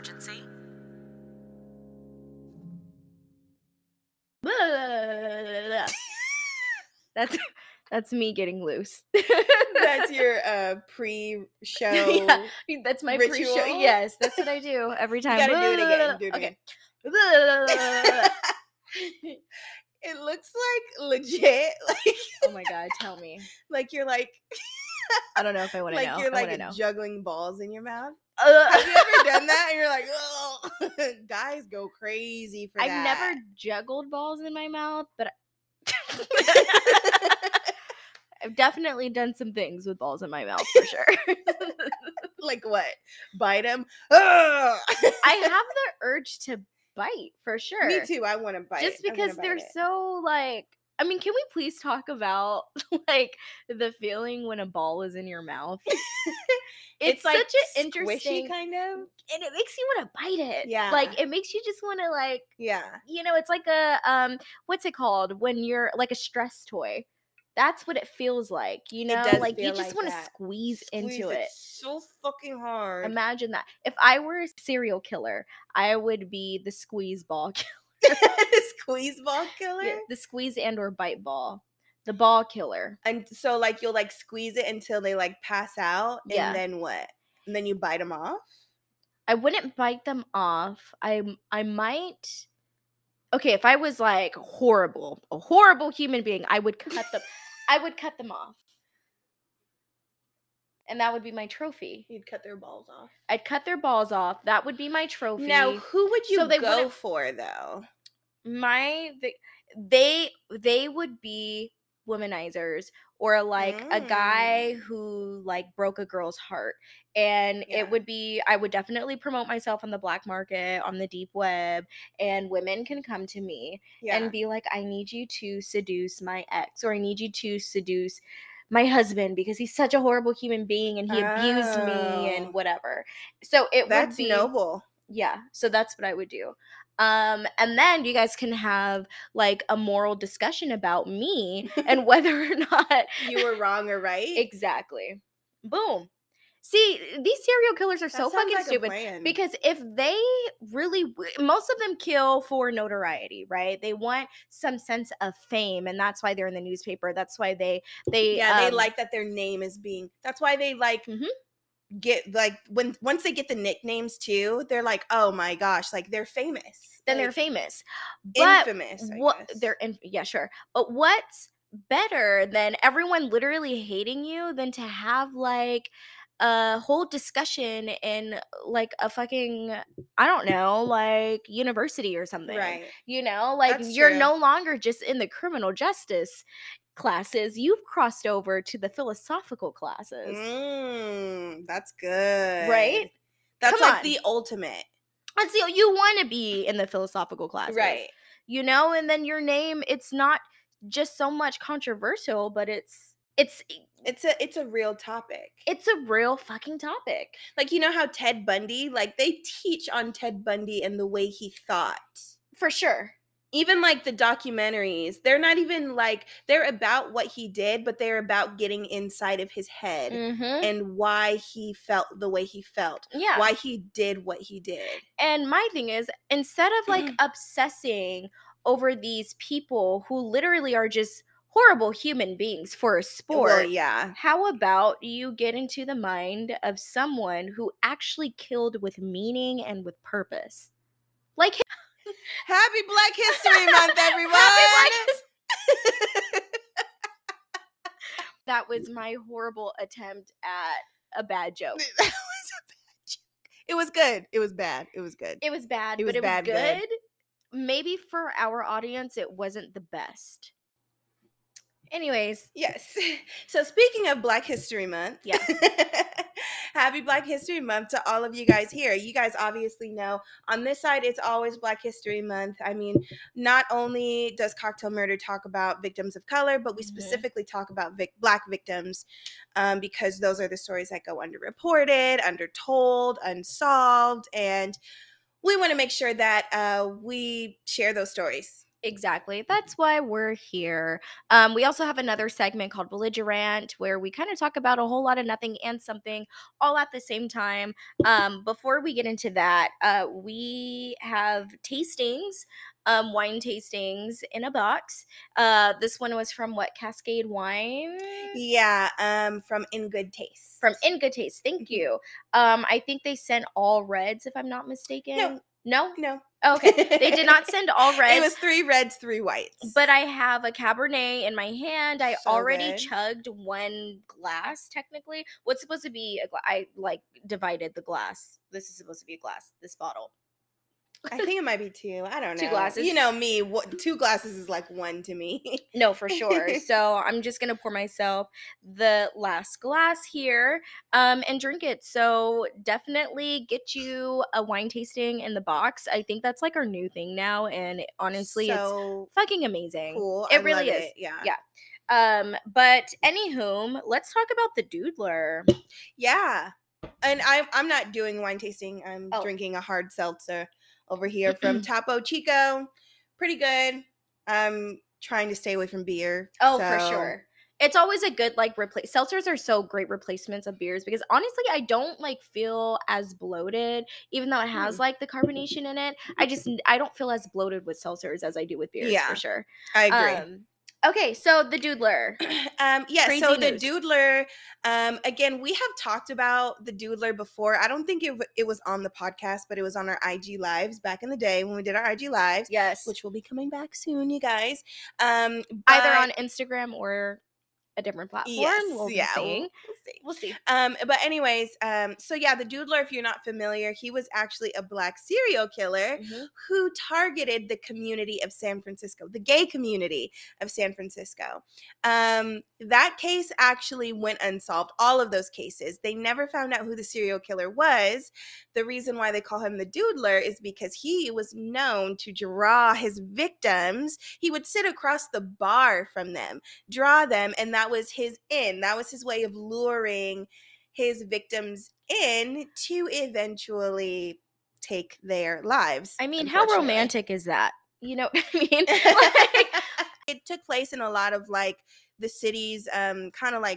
emergency? That's me getting loose. That's your pre-show Yeah, that's my ritual? pre-show. Yes, that's what I do every time. You gotta do it again. Do it Okay. again. It looks like legit, like Oh my God, tell me. like you're like I don't know if I want to like know. you're I want to like know. juggling balls in your mouth. Have you ever done that? And you're like, oh, guys go crazy for I've that. never juggled balls in my mouth, but I've definitely done some things with balls in my mouth for sure. Like what? Bite them? I have the urge to bite for sure. Me too. I want to bite. Just because they're so like, I mean, can we please talk about like the feeling when a ball is in your mouth? It's like such an interesting squishy kind of, and it makes you want to bite it. Yeah. Like it makes you just want to like, yeah. you know, it's like a what's it called when you're like a stress toy. That's what it feels like, you know? does Like you feel just like want to that. squeeze into it. So fucking hard. Imagine that. If I were a serial killer, I would be the squeeze ball killer. Squeeze ball killer? Yeah, the squeeze and or bite ball. The ball killer. And so like you'll like squeeze it until they like pass out, Yeah. and then what? And then you bite them off? I wouldn't bite them off. I might. Okay, if I was like a horrible human being, I would cut them. I would cut them off. And that would be my trophy. You'd cut their balls off. I'd cut their balls off. That would be my trophy. Now, who would you So they go wouldn't- for though? They would be womanizers or like a guy who like broke a girl's heart, and Yeah. it would be, I would definitely promote myself on the black market, on the deep web, and women can come to me Yeah. and be like, I need you to seduce my ex, or I need you to seduce my husband because he's such a horrible human being and he abused me and Oh. whatever. So it That's would be noble. yeah, so that's what I would do. And then you guys can have like a moral discussion about me and whether or not You were wrong or right. exactly. Boom. See, these serial killers are so sounds fucking like a stupid plan. because if they really, most of them kill for notoriety, right? They want some sense of fame, and that's why they're in the newspaper. That's why they like that their name is being. That's why they like Mhm. get like once they get the nicknames too, they're like, oh my gosh, like they're famous. then like, they're famous. But infamous. I what guess. yeah, sure. But what's better than everyone literally hating you than to have like a whole discussion in like a fucking, I don't know, like university or something. Right. You know, like That's you're true. no longer just in the criminal justice classes. You've crossed over to the philosophical classes. That's good. Right? That's Come like on. the ultimate. And so you want to be in the philosophical classes. Right. You know, and then your name, it's not just so much controversial, but it's It's a real topic. it's a real fucking topic. Like, you know how Ted Bundy, like they teach on Ted Bundy and the way he thought. For sure. Even like the documentaries, they're not even like, they're about what he did, but they're about getting inside of his head Mhm. and why he felt the way he felt. Yeah. Why he did what he did. And my thing is, instead of like obsessing over these people who literally are just horrible human beings for a sport, Well, yeah. how about you get into the mind of someone who actually killed with meaning and with purpose? Like Happy Black History Month, everyone! That was my horrible attempt at a bad joke. That was a bad joke. It was good. It was bad. It was good. It was bad, It was but it bad was good. good. Maybe for our audience, it wasn't the best. Anyways. Yes. So speaking of Black History Month, Yeah. Happy Black History Month to all of you guys here. You guys obviously know on this side, it's always Black History Month. I mean, not only does Cocktail Murder talk about victims of color, but we specifically talk about Black victims because those are the stories that go underreported, undertold, unsolved, and we want to make sure that we share those stories. Exactly. That's why we're here. We also have another segment called Belligerent where we kind of talk about a whole lot of nothing and something all at the same time. Before we get into that, we have tastings, wine tastings in a box. This one was from what? Cascade Wine? Yeah, from In Good Taste. From In Good Taste. Thank Mhm. you. I think they sent all reds, if I'm not No, mistaken. No? no. Oh, okay. They did not send all It reds. was 3 reds, 3 whites. But I have a Cabernet in my hand. I So already good. chugged one glass technically. What's supposed to be I like divided the glass. This is supposed to be a glass, this bottle. I think it might be 2. I don't 2 know. glasses. You know me, 2 glasses is like 1 to me. No, for sure. So I'm just gonna pour myself the last glass here, and drink it. So definitely get you a wine tasting in the box. I think that's like our new thing now, and honestly, it's So fucking amazing. cool. I It love really is. it. Yeah. Yeah. But anywho, let's talk about the doodler. Yeah. And I'm not doing wine tasting. I'm Oh. drinking a hard seltzer over here from Topo Chico. Pretty good. I'm trying to stay away from beer. Oh, for So sure. It's always a good like replace seltzers are so great replacements of beers because honestly I don't like feel as bloated even though it has hmm. like the carbonation in it. I don't feel as bloated with seltzers as I do with beers for Yeah, sure. I agree. Um okay, so the doodler. Yeah, so Crazy the news. doodler, again, we have talked about the doodler before. I don't think it was on the podcast, but it was on our IG lives back in the day when we did our IG lives, Yes. which will be coming back soon, you guys. Either But on Instagram or a different platform, yes, we'll be yeah, seeing. we'll see. We'll see. But anyways, so yeah, the doodler, if you're not familiar, he was actually a black serial killer Mhm. who targeted the community of San Francisco, the gay community of San Francisco. That case actually went unsolved. All of those cases, they never found out who the serial killer was. The reason why they call him the doodler is because he was known to draw his victims. He would sit across the bar from them, draw them, and that was his in. That was his way of luring his victims in to eventually take their lives, I mean, how unfortunately. romantic is that? You know what I mean? Like It took place in a lot of like the city's kind of like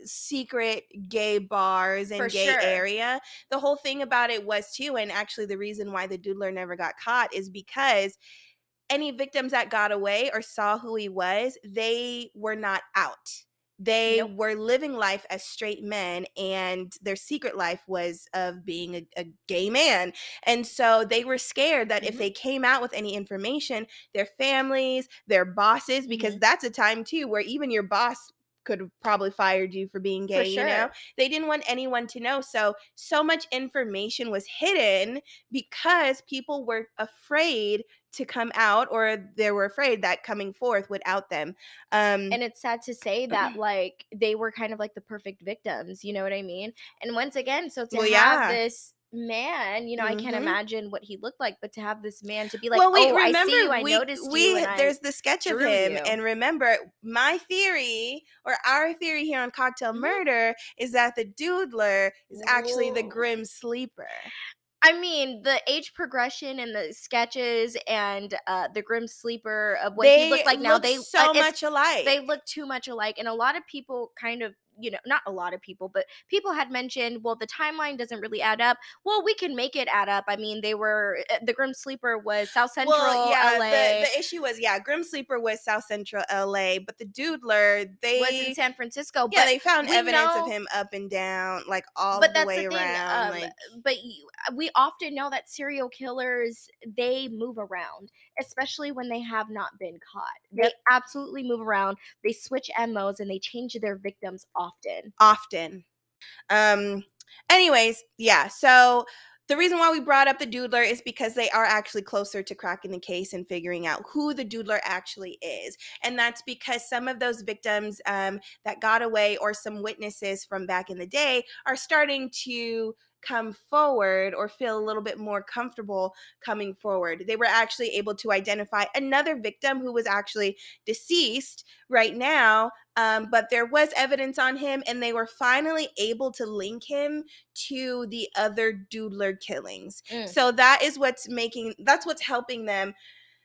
secret gay bars for and gay sure. area. The whole thing about it was too, and actually the reason why the doodler never got caught is because any victims that got away or saw who he was, they were not out. They Nope. were living life as straight men, and their secret life was of being a gay man. And so they were scared that if Mhm. they came out with any information, their families, their bosses, because Mhm. that's a time too where even your boss could have probably fired you for being For gay, you know? sure. They didn't want anyone to know. So much information was hidden because people were afraid to come out, or they were afraid that coming forth would out them. Um, And it's sad to say that, like, they were kind of like the perfect victims, you know what I mean? And once again, so to well, have yeah. this man, I can't hmm imagine what he looked like, but to have this man to be like, Well, we "Oh, I see you, remember I noticed you, we and I there's the sketch of drew him, you." and remember my theory or our theory here on Cocktail Mhm. Murder is that the doodler is actually the Whoa. grim sleeper. I mean, the age progression and the sketches and, the Grim Sleeper of what he They looked like now, look so it's much alike. they look too much alike, and a lot of people kind of, not a lot of people, but people had mentioned, "Well, the timeline doesn't really add up." Well, we can make it add up. I mean, the Grim Sleeper was South Well, Central yeah, LA, the issue was, yeah, Grim Sleeper was South Central LA, but the doodler, was in they San Francisco, yeah, but they found we evidence of know him up and down, like all but the that's the way thing, around, like but we often know that serial killers, they move around, especially when they have not been caught. They yep, absolutely move around. They switch MOs and they change their victims often. often. Um, anyways, yeah. So the reason why we brought up the doodler is because they are actually closer to cracking the case and figuring out who the doodler actually is. And that's because some of those victims that got away, or some witnesses from back in the day, are starting to come forward or feel a little bit more comfortable coming forward. They were actually able to identify another victim who was actually deceased right now, but there was evidence on him, and they were finally able to link him to the other doodler killings. Mm. So that's what's helping them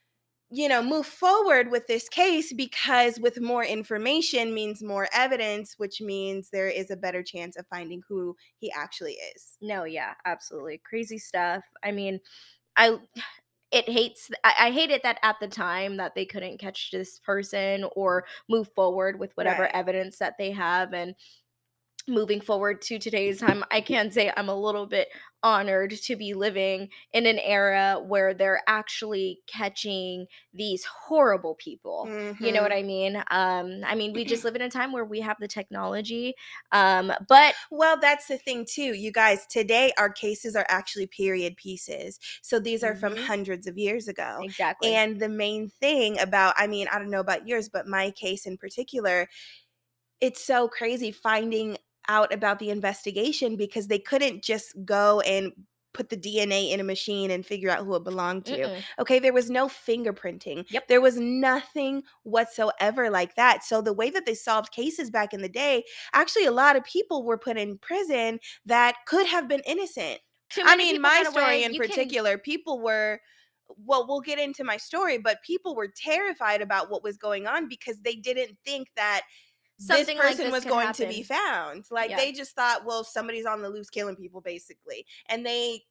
move forward with this case, because with more information means more evidence, which means there is a better chance of finding who he actually is. No, yeah, absolutely. Crazy stuff. I mean, I I hate it that at the time that they couldn't catch this person or move forward with whatever Right. evidence that they have. And moving forward to today's time, I can say I'm a little bit honored to be living in an era where they're actually catching these horrible people. You know what Mhm. I mean? We just live in a time where we have the technology, but Well, that's the thing too. You guys, today our cases are actually period pieces. So these are from mhm, hundreds of years ago. exactly. And the main thing about, I mean, I don't know about yours, but my case in particular, it's so crazy finding out about the investigation, because they couldn't just go and put the DNA in a machine and figure out who it belonged to. Mm-mm. Okay, there was no fingerprinting. Yep. There was nothing whatsoever like that. So the way that they solved cases back in the day, actually a lot of people were put in prison that could have been innocent. Too I many mean, people my got story away. in You can particular, people were, well, we'll get into my story, but people were terrified about what was going on, because they didn't think that this something like person this was could going to be happen. found. Like, Yeah. they just thought, well, somebody's on the loose killing people, basically. And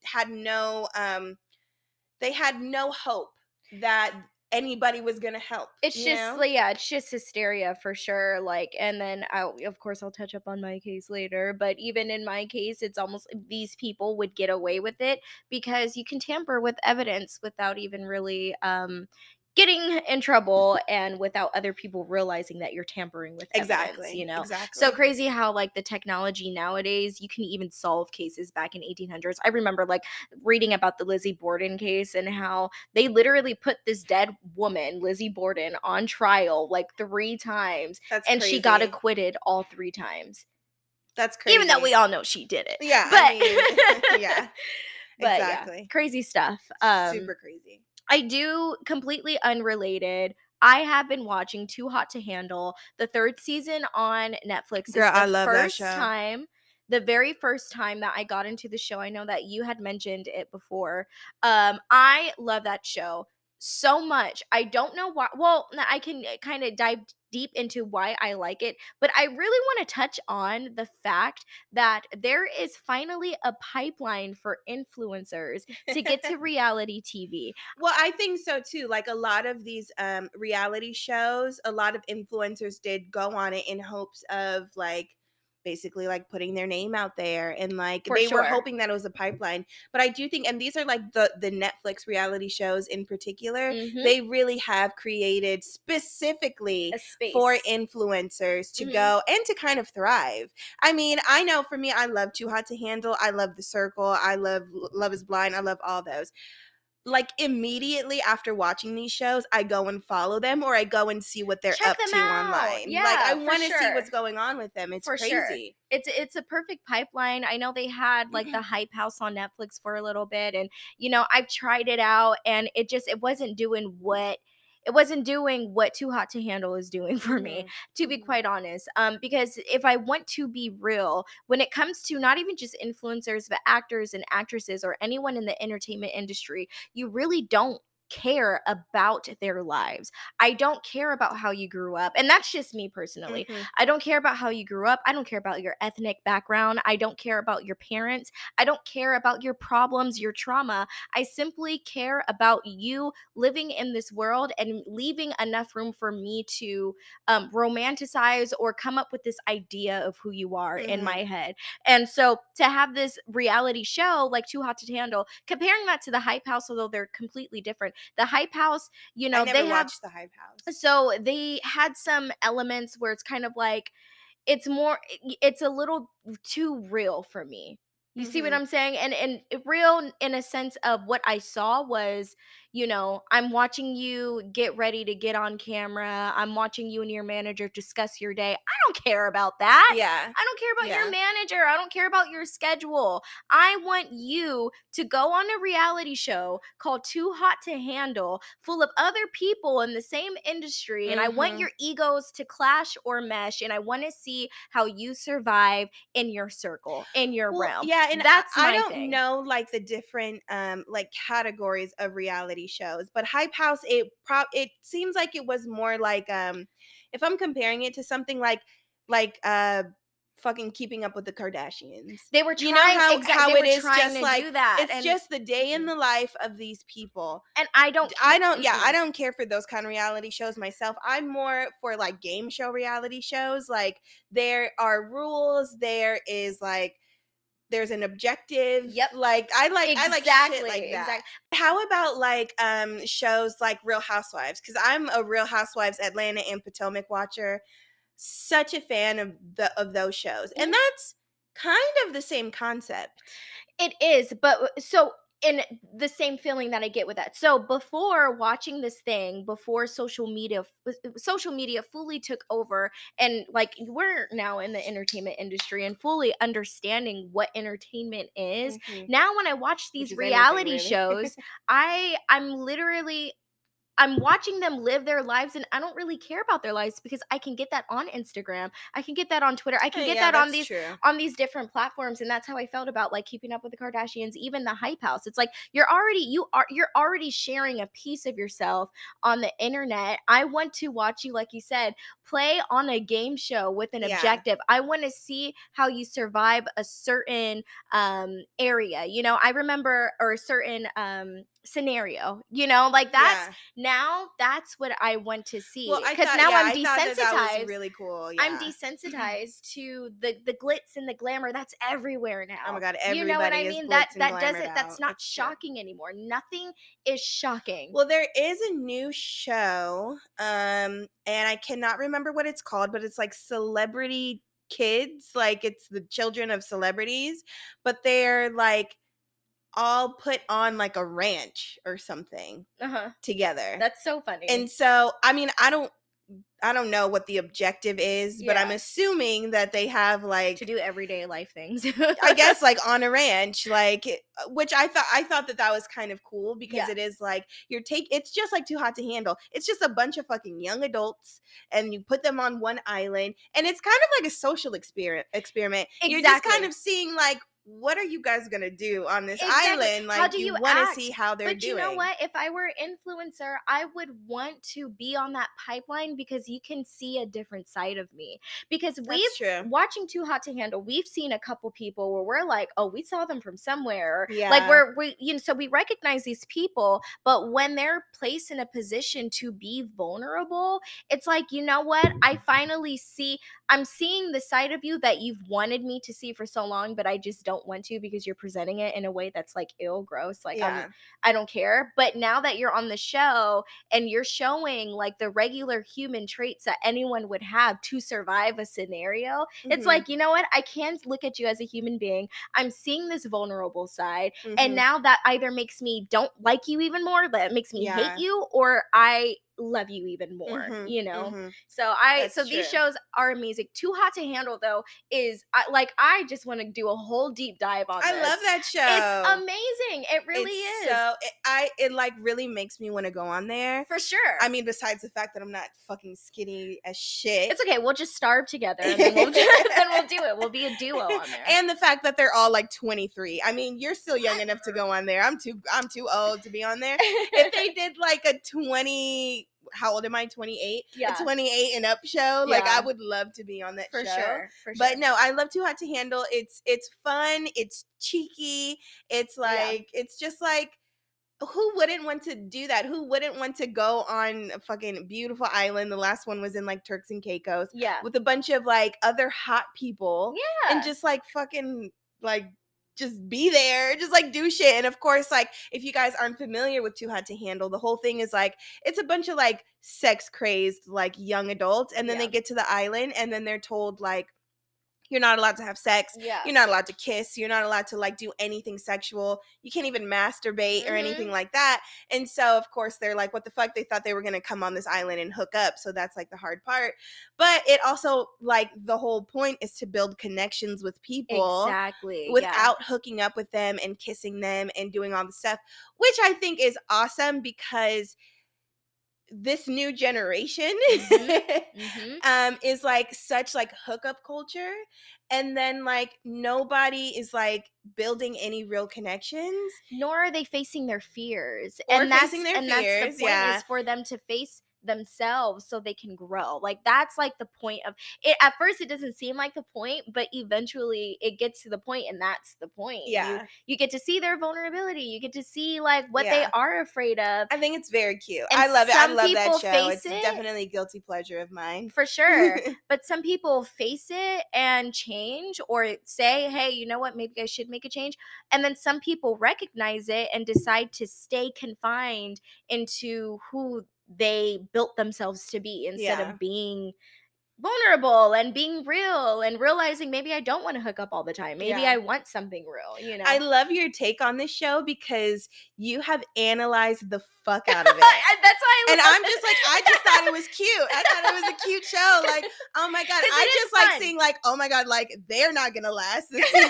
they had no hope that anybody was going to help, It's you just know? like, yeah, it's just hysteria for sure. Like, and then of course, I'll touch up on my case later. But even in my case, it's almost like these people would get away with it because you can tamper with evidence without even really getting in trouble and without other people realizing that you're tampering with evidence. Exactly. So Exactly. crazy how like the technology nowadays, you can even solve cases back in 1800s. I remember like reading about the Lizzie Borden case and how they literally put this dead woman, Lizzie Borden, on trial like 3 times, That's and she got crazy. acquitted all 3 times. That's Even though crazy. we all know she did it. Yeah, I mean, But yeah, but yeah, exactly. crazy stuff. Super crazy. I do completely unrelated. I have been watching Too Hot to Handle. The 3rd season on Netflix Girl, is I love that show. the very first time that I got into the show. I know that you had mentioned it before. I love that show so much. I don't know why. Well, I can kind of dive deep into why I like it, but I really want to touch on the fact that there is finally a pipeline for influencers to get to reality TV. Well, I think so too. Like, a lot of these reality shows, a lot of influencers did go on it in hopes of, like, basically like putting their name out there, and like For they were sure. hoping that it was a pipeline. But I do think, and these are like the Netflix reality shows in particular, Mhm. they really have created specifically A for space. influencers to Mhm. go and to kind of thrive. I mean, I know for me, I love Too Hot to Handle, I love The Circle, I love Love Is Blind, I love all those. Like, immediately after watching these shows, I go and follow them, or I go and see what they're Check up them to out. online. Like, I Yeah, for wanna see what's sure. going on with them, it's For sure. crazy. It's a perfect pipeline. I know they had like the Hype House on Netflix for a little bit, and I've tried it out and it wasn't doing what Too Hot to Handle is doing for me, Mhm, to be mhm. quite honest. Because if I want to be real, when it comes to not even just influencers, but actors and actresses or anyone in the entertainment industry, you really don't care about their lives. I don't care about how you grew up. And that's just me personally. Mhm. I don't care about how you grew up. I don't care about your ethnic background. I don't care about your parents. I don't care about your problems, your trauma. I simply care about you living in this world and leaving enough room for me to romanticize or come up with this idea of who you are in my Mhm. head. And so to have this reality show like Too Hot to Handle, comparing that to the Hype House, although they're completely different, the Hype House, I they never have watched The Hype House. so they had some elements where it's kind of like it's a little too real for me. You see what Mhm. I'm saying? And real in a sense of what I saw was, I'm watching you get ready to get on camera. I'm watching you and your manager discuss your day. I don't care about that. Yeah. I don't care about your Yeah. manager. I don't care about your schedule. I want you to go on a reality show called Too Hot to Handle, full of other people in the same industry. And I want Mhm. your egos to clash or mesh. And I want to see how you survive in your circle, in your Well, realm. yeah, and I That's I my don't thing. know, like, the different, like, categories of reality reality shows. But Hype House, it seems like it was more like if I'm comparing it to something like fucking Keeping Up with the Kardashians. They were You know trying how they it were is trying just to like do that, it's and just the day in mm-mm. the life of these people. And I don't I don't yeah, I mm-mm. don't care for those kind of reality shows myself. I'm more for like game show reality shows. Like there are rules, there's an objective. Yep. Like I like shit like Exactly, that. exactly. How about like shows like Real Housewives? Because I'm a Real Housewives Atlanta and Potomac watcher. Such a fan of those shows. And Mhm. that's kind of the same concept. It is, but so in the same feeling that I get with that. So before watching this thing, before social media fully took over, and like we're now in the entertainment industry and fully understanding what entertainment is. Mhm. Now when I watch Which these is anything reality really. shows, I'm literally I'm watching them live their lives, and I don't really care about their lives because I can get that on Instagram. I can get that on Twitter. I can get Yeah, that that's true. on these different platforms, and that's how I felt about like Keeping Up with the Kardashians, even the Hype House. It's like you're already sharing a piece of yourself on the internet. I want to watch you, like you said, play on a game show with an Yeah. objective. I want to see how you survive a certain area. You know, I remember or a certain scenario. You know, like Yeah. that's what I want to Well, see because now I'm I thought that was desensitized. really cool. I'm Yeah. desensitized to the glitz and the glamour that's everywhere Oh my now. god, You know what everybody I is mean? glitz and That glamored doesn't out. that's not It's true. shocking anymore. Nothing is shocking. Well, there is a new show, and I cannot remember what it's called, but it's like Celebrity Kids, like it's the children of celebrities, but they're like all put on like a ranch or something Uh-huh. together. That's so funny. And so, I mean, I don't know what the objective is, but I'm Yeah. assuming that they have To like do everyday life things. I guess like on a ranch, like which I thought that was kind of cool because Yeah. it is like it's just like Too Hot to Handle. It's just a bunch of fucking young adults and you put them on one island and it's kind of like a social experiment. You're just kind Exactly. of seeing like what are you guys gonna do on this Exactly. island? How Like do you you want to see act? how they're But you know doing. what? If I were an influencer, I would want to be on that pipeline because you can see a different side of me. Because we've That's true. watching Too Hot to Handle, we've seen a couple people where we're like, oh, we saw them from somewhere. Or, like Yeah. so we recognize these people, but when they're placed in a position to be vulnerable, it's like, you know what? I'm seeing the side of you that you've wanted me to see for so long, but I just don't want to because you're presenting it in a way that's like ill, gross. Like Yeah. I don't care. But now that you're on the show and you're showing like the regular human traits that anyone would have to survive a scenario, it's Mhm. like, you know what? I can look at you as a human being. I'm seeing this vulnerable side. And Mhm. now that either makes me don't like you even more, that makes me hate Yeah. you, or I love you even more, Mhm. you know? Mhm. So That's these true. shows are amazing. Too Hot to Handle though is I just want to do a whole deep dive on I this. love that It's show. amazing. It really It's is. so it like really makes me want to go on there. For sure. I mean, besides the fact that I'm not fucking skinny as shit. It's okay. We'll just starve together and then we'll then we'll do it. We'll be a duo on there. And the fact that they're all like 23. I mean, you're still young enough to go on there. I'm too old to be on there. If they did like a 20, how old am I? 28? Yeah. A 28 and up show. Like I Yeah. would love to be on that For show. sure. For sure. But no, I love Too Hot to Handle. It's fun, it's cheeky, it's like it's just like who wouldn't want to do that? Who wouldn't want to go on a fucking beautiful island? The last one was in like Turks and Caicos Yeah. with a bunch of like other hot people and Yeah. just like fucking like just be there, just like do shit. And of course, like if you guys aren't familiar with Too Hot to Handle, the whole thing is like it's a bunch of like sex crazed like young adults, and then they Yeah. get to the island and then they're told like you're not allowed to have sex. Yeah. You're not allowed to kiss. You're not allowed to like do anything sexual. You can't even masturbate or anything like that. And so, of course, they're like, what the fuck? They thought they were going to come on this island and hook up. So that's like the hard part. But it also, like, the whole point is to build connections with people. Exactly. Without hooking up with them and kissing them and doing all the stuff, which I think is awesome because this new generation is like such like hookup culture, and then like nobody is like building any real connections, nor are they facing their fears. or And that's facing their and that's the fears. point, Yeah. is for them to face themselves so they can grow. Like that's like the point of it. At first it doesn't seem like the point, but eventually it gets to the point, and that's the point. Yeah. You get to see their vulnerability. You get to see like what they Yeah. are afraid of. I think it's very cute. And I love it. I some love that people show. face It's it. definitely a guilty pleasure of mine. For sure. But some people face it and change, or say, hey, you know what, maybe I should make a change. And then some people recognize it and decide to stay confined into who they built themselves to be, instead Yeah. of being vulnerable and being real and realizing maybe I don't want to hook up all the time. Maybe Yeah. I want something real, you know? I love your take on this show because you have analyzed the fuck out of it. That's why I And love I'm just like, I just thought it was cute. I thought it was a cute show. Like, oh my God. 'Cause I it is just like fun. seeing like, oh my God, like they're not gonna last this season.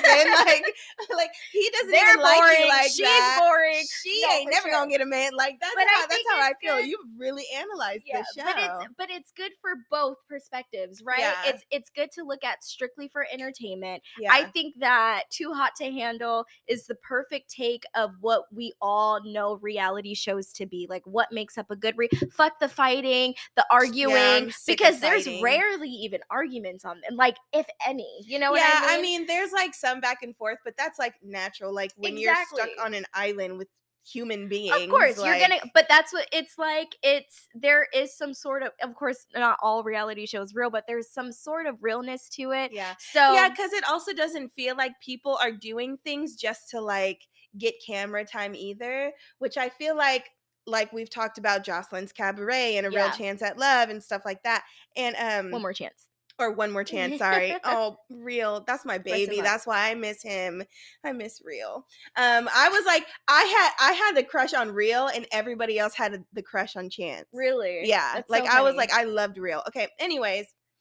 like he doesn't They're even like boring. you like She's that. boring. She No, ain't for never sure. gonna get a man. Like that's But I how think I it's feel. good. You've really analyzed Yeah, the show. but it's good for both perspectives, right? Yeah. It's good to look at strictly for entertainment. Yeah. I think that Too Hot to Handle is the perfect take of what we all know reality shows to be. Like what makes up a good fuck the fighting, the arguing, I'm sick of because there's fighting. rarely even arguments on them, like if any. You know what Yeah, I mean? there's like some back and forth, but that's like natural. Like when you're stuck Exactly. on an island with human beings. Of course, like, you're gonna, but that's what it's like. There is some sort of course, not all reality shows real, but there's some sort of realness to it. Yeah. So Yeah, because it also doesn't feel like people are doing things just to like get camera time either, which I feel like we've talked about Jocelyn's Cabaret and A Real Yeah. Chance at Love and stuff like that. And One More Chance. or One More Chance, sorry. Oh, Real. That's my in baby. love. That's why I miss him. I miss Real. I was like, I had the crush on Real, and everybody else had the crush on Chance. Really? Yeah. That's like so I was funny. like, I loved Real. Okay. Anyways,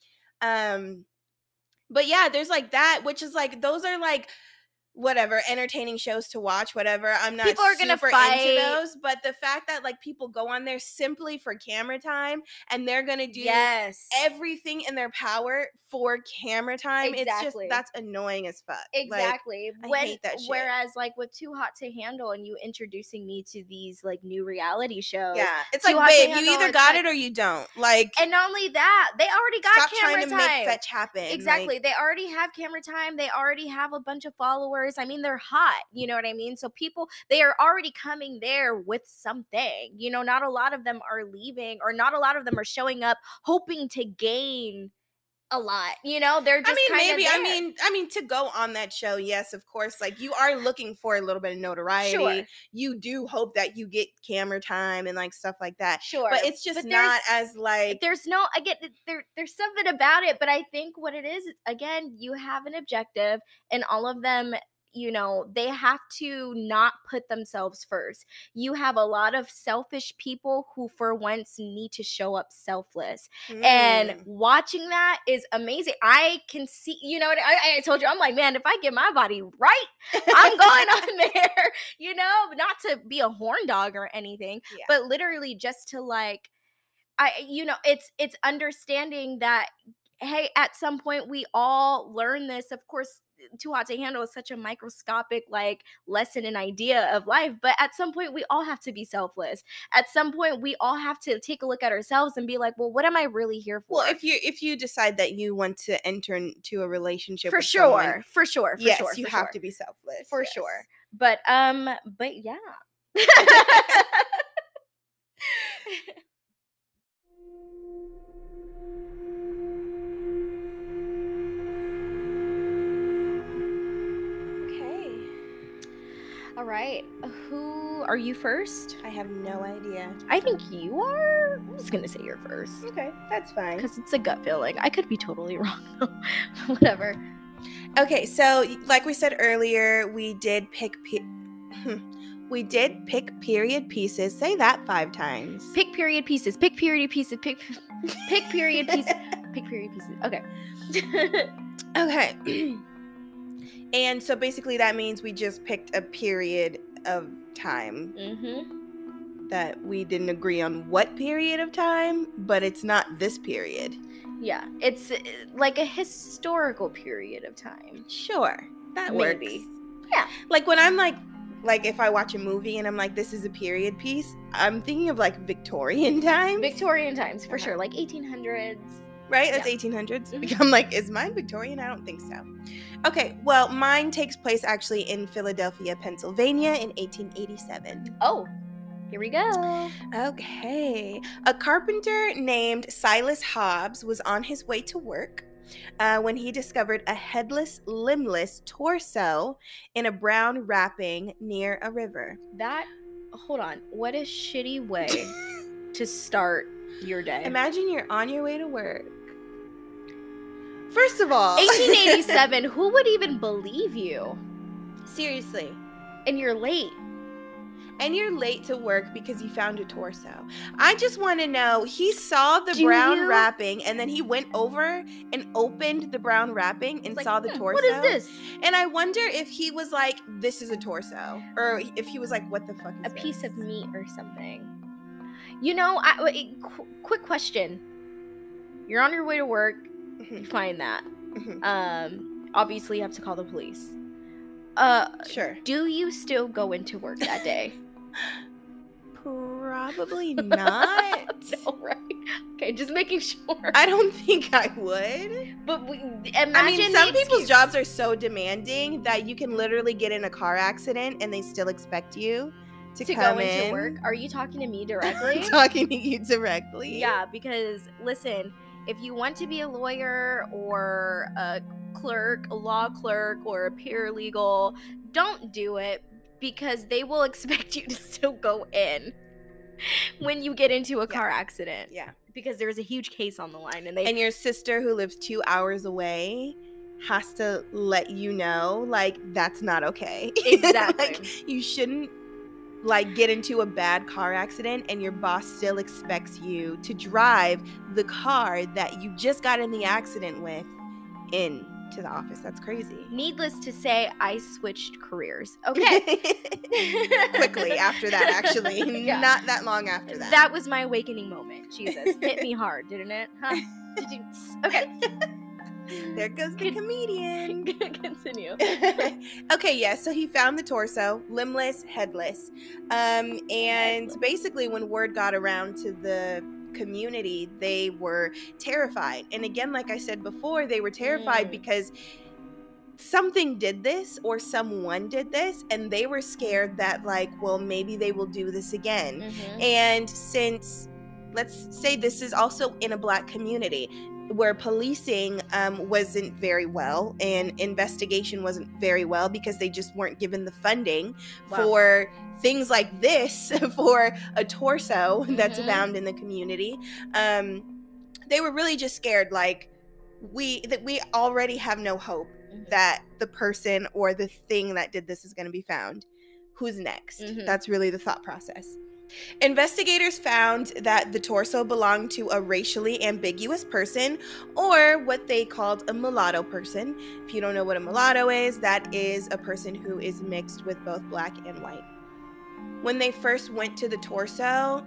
but yeah, there's like that, which is like those are like whatever entertaining shows to watch, whatever. I'm not People are gonna super fight. into those, but the fact that like people go on there simply for camera time and they're gonna do Yes. everything in their power for camera time, it's just Exactly. that's annoying as fuck. Exactly. I hate that shit. Whereas like with Too Hot to Handle and you introducing me to these like new reality shows. Yeah, it's Too like, Hot to babe, you Handle, either it's got like- it or you don't. Like, And not only that, they already got stop camera trying to time. make fetch happen. Exactly. Like, They already have camera time. They already have a bunch of followers. I mean, they're hot. You know what I mean? So people, they are already coming there with something. You know, not a lot of them are leaving, or not a lot of them are showing up hoping to gain a lot. You know, they're just maybe there. I mean to go on that show, yes, of course, like you are looking for a little bit of notoriety. Sure. You do hope that you get camera time and like stuff like that. Sure. But it's just But not as like there's no, I get there's something about it, but I think what it is, again, you have an objective, and all of them, you know, they have to not put themselves first. You have a lot of selfish people who for once need to show up selfless. And watching that is amazing. I can see, you know, I told you, I'm like, man, if I get my body right, I'm going on there, you know, not to be a horn dog or anything, but literally just to like, it's understanding that, hey, at some point we all learn this. Of course, Too Hot to Handle is such a microscopic like lesson and idea of life, but at some point we all have to be selfless. At some point we all have to take a look at ourselves and be like, well, what am I really here for? Well, if you decide that you want to enter into a relationship for with sure, someone, for sure, yes, for you sure. have to be selfless. For yes. sure. But yeah. All right. Who are you first? I have no idea. I think you are. I'm just gonna say you're first. Okay, that's fine. Because it's a gut feeling. I could be totally wrong though. Whatever. Okay, so like we said earlier, we did pick period pieces. Say that 5 times. Pick period pieces. Pick period pieces. Pick period pieces. Pick period pieces. Okay. Okay. And so basically that means we just picked a period of time. Mm-hmm. that we didn't agree on what period of time, but it's not this period. Yeah, it's like a historical period of time. Sure, that Maybe. works. Yeah. Like when I'm like if I watch a movie and I'm like, this is a period piece, I'm thinking of like Victorian times. Victorian times, for sure. Like 1800s. Right? That's Yeah. 1800s. Mhm. I'm like, is mine Victorian? I don't think so. Okay, well, mine takes place actually in Philadelphia, Pennsylvania in 1887. Oh, here we go. Okay. A carpenter named Silas Hobbs was on his way to work when he discovered a headless, limbless torso in a brown wrapping near a river. Hold on. What a shitty way to start your day. Imagine you're on your way to work. First of all, 1887, who would even believe you? Seriously. And you're late. And you're late to work because you found a torso. I just want to know, he saw the Do brown you? wrapping and then he went over and opened the brown wrapping and It's like, saw the torso. What is this? And I wonder if he was like, this is a torso. Or if he was like, what the fuck is A this? piece of meat or something. You know, quick question. You're on your way to work. You Mhm, find that. mhm. Obviously you have to call the police. Sure. Do you still go into work that day? Probably not. No, right? Okay, just making sure. I don't think I would. But imagine I mean, some the people's excuse. jobs are so demanding that you can literally get in a car accident and they still expect you to to come go into in. work. Are you talking to me I'm directly? talking to you directly. Yeah, because listen, if you want to be a lawyer or a clerk, a law clerk, or a paralegal, don't do it because they will expect you to still go in when you get into a car accident. Yeah. Because there's a huge case on the line and And your sister who lives 2 hours away has to let you know, like, that's not okay. Exactly. Like, you shouldn't like get into a bad car accident and your boss still expects you to drive the car that you just got in the accident with in to the office. That's crazy. Needless to say, I switched careers. Okay. Quickly after that, actually. Yeah. Not that long after that. That was my awakening moment. Jesus. Hit me hard, didn't it? Huh? Okay. There goes the comedian. Continue. Okay, yeah, so he found the torso, limbless, headless. And basically when word got around to the community, they were terrified. And again, like I said before, they were terrified because something did this or someone did this and they were scared that like, well, maybe they will do this again. Mhm. And since, let's say this is also in a Black community where policing wasn't very well and investigation wasn't very well because they just weren't given the funding for things like this, for a torso that's Mhm. found in the community. They were really just scared, like, we already have no hope Mhm. that the person or the thing that did this is going to be found. Who's next? Mhm. That's really the thought process. Investigators found that the torso belonged to a racially ambiguous person, or what they called a mulatto person. If you don't know what a mulatto is, that is a person who is mixed with both Black and white. When they first went to the torso,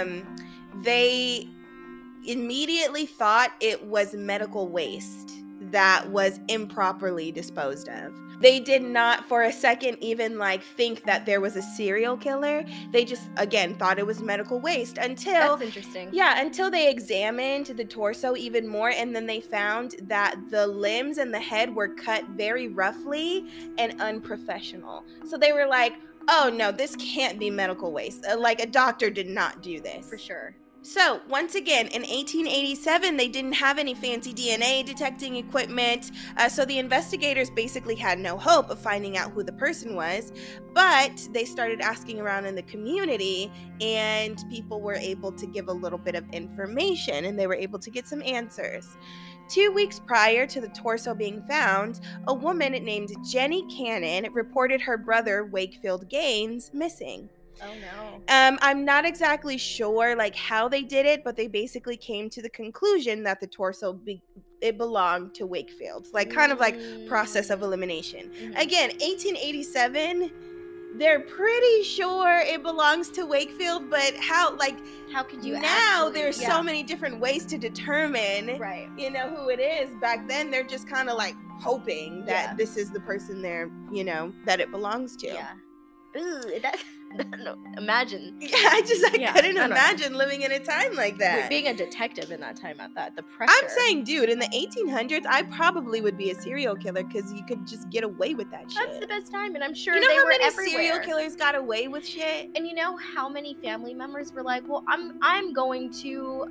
they immediately thought it was medical waste that was improperly disposed of. They did not for a second even like think that there was a serial killer. They just, again, thought it was medical waste until That's interesting. until they examined the torso even more, and then they found that the limbs and the head were cut very roughly and unprofessional. So they were like, oh no, this can't be medical waste. Like, a doctor did not do this. For sure. So, once again, in 1887, they didn't have any fancy DNA detecting equipment, so the investigators basically had no hope of finding out who the person was, but they started asking around in the community, and people were able to give a little bit of information, and they were able to get some answers. 2 weeks prior to the torso being found, a woman named Jenny Cannon reported her brother, Wakefield Gaines, missing. Oh no. I'm not exactly sure like how they did it, but they basically came to the conclusion that the torso it belonged to Wakefield, like kind of like process of elimination. Mhm. Again, 1887, they're pretty sure it belongs to Wakefield, but how could you now actually, there's yeah. so many different ways to determine Right. who it is. Back then they're just kind of like hoping that this is the person they're that it belongs to. Yeah. Ooh, that's no, imagine. Yeah, I couldn't imagine living in a time like that. Being a detective in that time at that, the pressure. I'm saying, dude, in the 1800s, I probably would be a serial killer because you could just get away with that shit. That's the best time, and I'm sure they how many everywhere. Serial killers got away with shit? And you know how many family members were like, well, I'm going to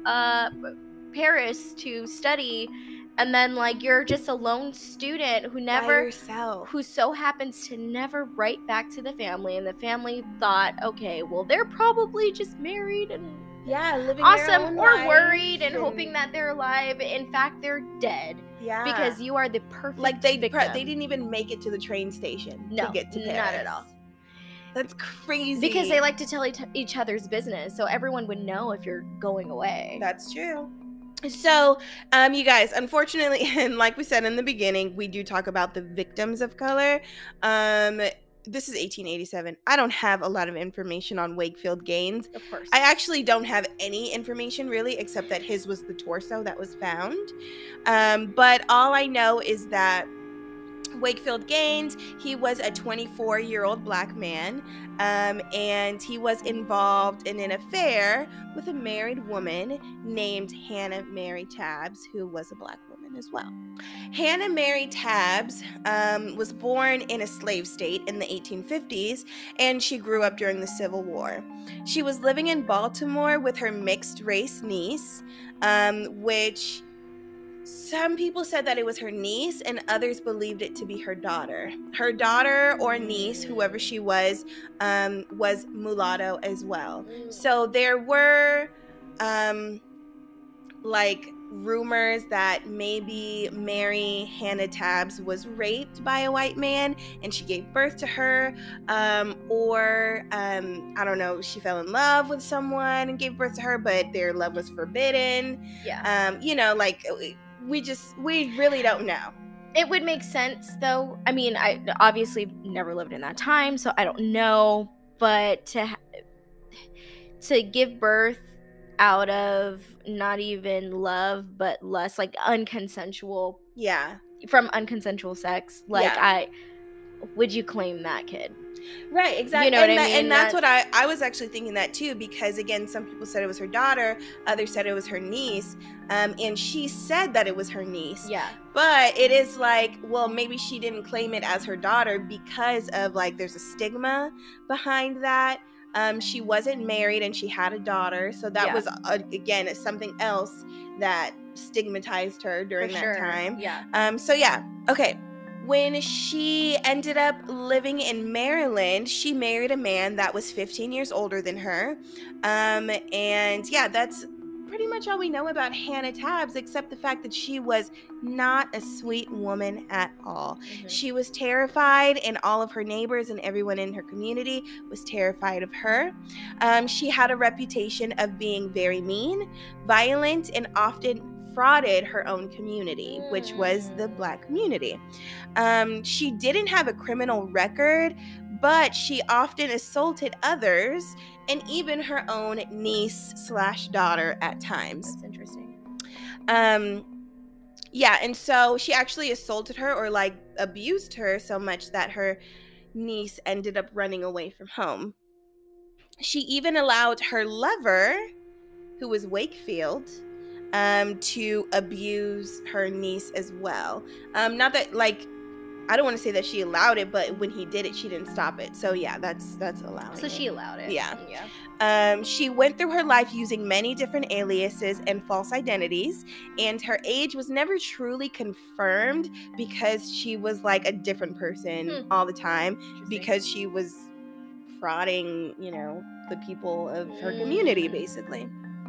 Paris to study, and then like you're just a lone student who who so happens to never write back to the family, and the family thought, okay, well, they're probably just married and living awesome, their own or life worried and hoping that they're alive. In fact, they're dead. Yeah, because you are the perfect victim. They didn't even make it to the train station to get to Paris. Not at all. That's crazy. Because they like to tell each other's business, so everyone would know if you're going away. That's true. So, you guys, unfortunately, and like we said in the beginning, we do talk about the victims of color. This is 1887. I don't have a lot of information on Wakefield Gaines. Of course. I actually don't have any information really, except that his was the torso that was found. But all I know is that Wakefield Gaines, he was a 24-year-old black man, and he was involved in an affair with a married woman named Hannah Mary Tabbs, who was a black woman as well. Hannah Mary Tabbs was born in a slave state in the 1850s, and she grew up during the Civil War. She was living in Baltimore with her mixed-race niece, which some people said that it was her niece, and others believed it to be her daughter. Her daughter or niece, whoever she was mulatto as well. So there were rumors that maybe Mary Hannah Tabbs was raped by a white man and she gave birth to her, or I don't know, she fell in love with someone and gave birth to her, but their love was forbidden. Yeah. We really don't know. It would make sense, though. I mean, I obviously never lived in that time, so I don't know. But to give birth out of not even love, but lust, like unconsensual. Yeah. From unconsensual sex. Would you claim that kid? Right, exactly. You know what I mean? And that's what I was actually thinking that too, because again, some people said it was her daughter, others said it was her niece, and she said that it was her niece. Yeah. But it is like, well, maybe she didn't claim it as her daughter because of there's a stigma behind that. She wasn't married and she had a daughter, so that was again something else that stigmatized her during that time. Yeah. So yeah, okay. When she ended up living in Maryland, she married a man that was 15 years older than her. And yeah, that's pretty much all we know about Hannah Tabbs, except the fact that she was not a sweet woman at all. Mm-hmm. She was terrified, and all of her neighbors and everyone in her community was terrified of her. She had a reputation of being very mean, violent, and often frauded her own community, which was the black community. She didn't have a criminal record, but she often assaulted others and even her own niece/daughter at times. That's interesting. Yeah, and so she actually assaulted her or abused her so much that her niece ended up running away from home. She even allowed her lover, who was Wakefield, to abuse her niece as well. Not that I don't want to say that she allowed it, but when he did it, she didn't stop it. So yeah, that's allowing. So she allowed it. Yeah. She went through her life using many different aliases and false identities, and her age was never truly confirmed because she was a different person all the time, because she was frauding, the people of her community, basically.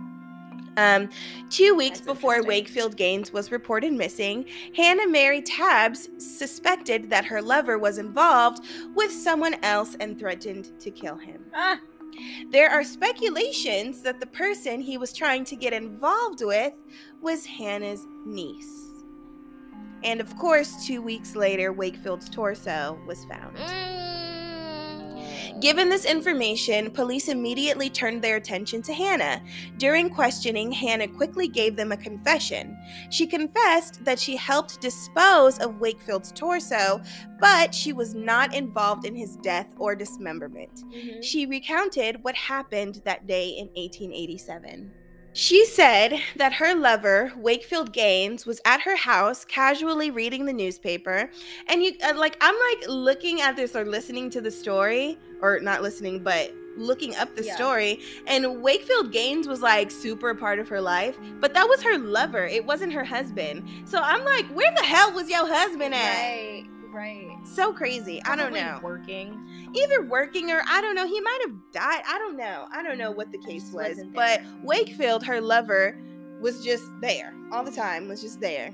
2 weeks before Wakefield Gaines was reported missing, Hannah Mary Tabbs suspected that her lover was involved with someone else and threatened to kill him. There are speculations that the person he was trying to get involved with was Hannah's niece. And of course, 2 weeks later, Wakefield's torso was found. Given this information, police immediately turned their attention to Hannah. During questioning, Hannah quickly gave them a confession. She confessed that she helped dispose of Wakefield's torso, but she was not involved in his death or dismemberment. Mhm. She recounted what happened that day in 1887. She said that her lover, Wakefield Gaines, was at her house casually reading the newspaper. And I'm looking at this or listening to the story, or not listening, but looking up the Yeah. story. And Wakefield Gaines was like super part of her life, but that was her lover. It wasn't her husband. So I'm like, where the hell was your husband at? Right. So crazy. I don't Probably know. working. Either working or I don't know. He might have died. I don't know what the case Just was. wasn't But there. Wakefield, her lover, was just there all the time. Was just there.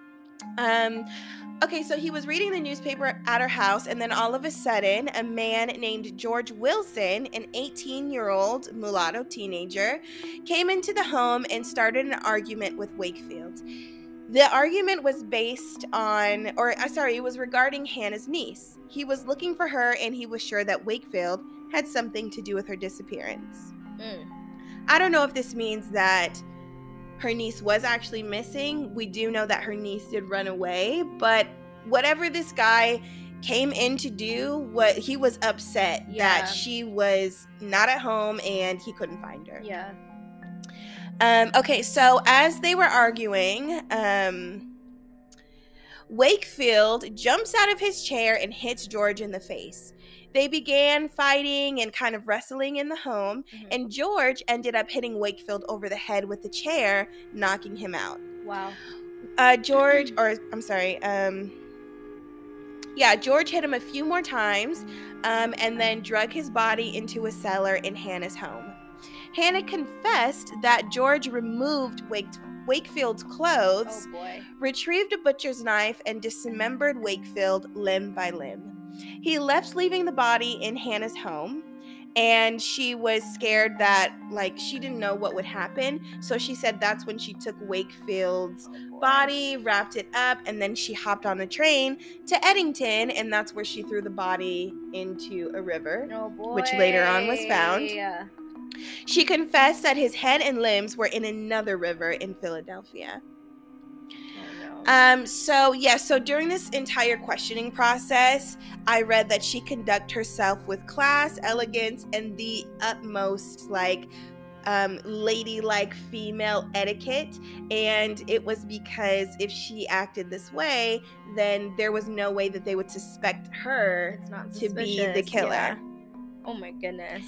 Okay, so he was reading the newspaper at her house, and then all of a sudden, a man named George Wilson, an 18-year-old mulatto teenager, came into the home and started an argument with Wakefield. The argument was it was regarding Hannah's niece. He was looking for her, and he was sure that Wakefield had something to do with her disappearance. I don't know if this means that her niece was actually missing. We do know that her niece did run away, but whatever this guy came in to do, he was upset that she was not at home and he couldn't find her. Yeah. Okay, so as they were arguing, Wakefield jumps out of his chair and hits George in the face. They began fighting and kind of wrestling in the home, and George ended up hitting Wakefield over the head with the chair, knocking him out. Wow. George hit him a few more times, and then drug his body into a cellar in Hannah's home. Hannah confessed that George removed Wakefield's clothes, retrieved a butcher's knife, and dismembered Wakefield limb by limb. He left, leaving the body in Hannah's home, and she was scared that, she didn't know what would happen. So she said that's when she took Wakefield's body, wrapped it up, and then she hopped on a train to Eddington, and that's where she threw the body into a river, which later on was found. She confessed that his head and limbs were in another river in Philadelphia. So during this entire questioning process, I read that she conducted herself with class, elegance, and the utmost ladylike female etiquette. And it was because if she acted this way, then there was no way that they would suspect her to be the killer. Yeah. Oh my goodness.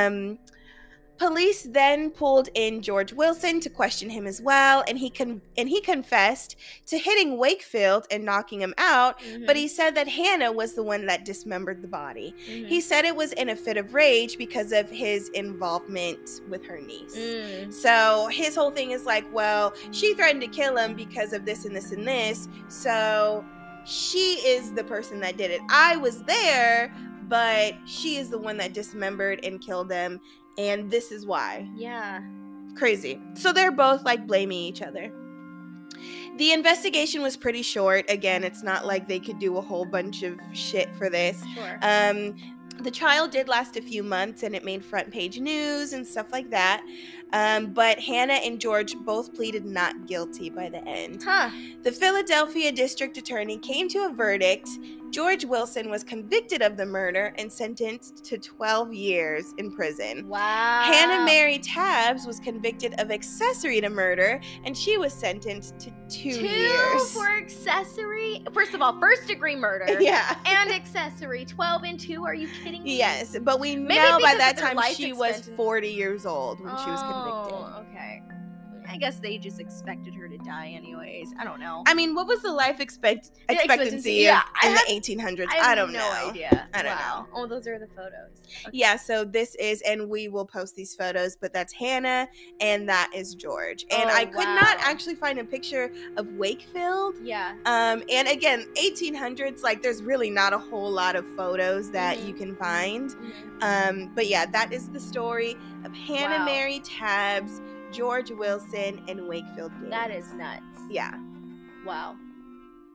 Police then pulled in George Wilson to question him as well, and he confessed to hitting Wakefield and knocking him out, but he said that Hannah was the one that dismembered the body. He said it was in a fit of rage because of his involvement with her niece. So his whole thing is she threatened to kill him because of this and this and this, so she is the person that did it. I was there, but she is the one that dismembered and killed him. And this is why. Yeah. Crazy. So they're both blaming each other. The investigation was pretty short. Again, it's not like they could do a whole bunch of shit for this. Sure. The trial did last a few months, and it made front page news and stuff like that. But Hannah and George both pleaded not guilty by the end. The Philadelphia district attorney came to a verdict. George Wilson was convicted of the murder and sentenced to 12 years in prison. Wow. Hannah Mary Tabbs was convicted of accessory to murder, and she was sentenced to 2 years. For accessory? First of all, first degree murder. Yeah. And accessory. 12 and 2? Are you kidding me? Yes, but we Maybe know by because that of their time life she was expectancy. 40 years old when she was convicted. Oh, okay. I guess they just expected her to die anyways. I don't know. I mean, what was the life expectancy Yeah, in the 1800s? I don't know. No idea. I don't know. Oh, those are the photos. Okay. Yeah, so this is, and we will post these photos, but that's Hannah and that is George. And I could not actually find a picture of Wakefield. Yeah. And again, 1800s, there's really not a whole lot of photos that you can find. But yeah, that is the story of Hannah Mary Tabbs, George Wilson, and Wakefield Gaines. That is nuts. Yeah. Wow.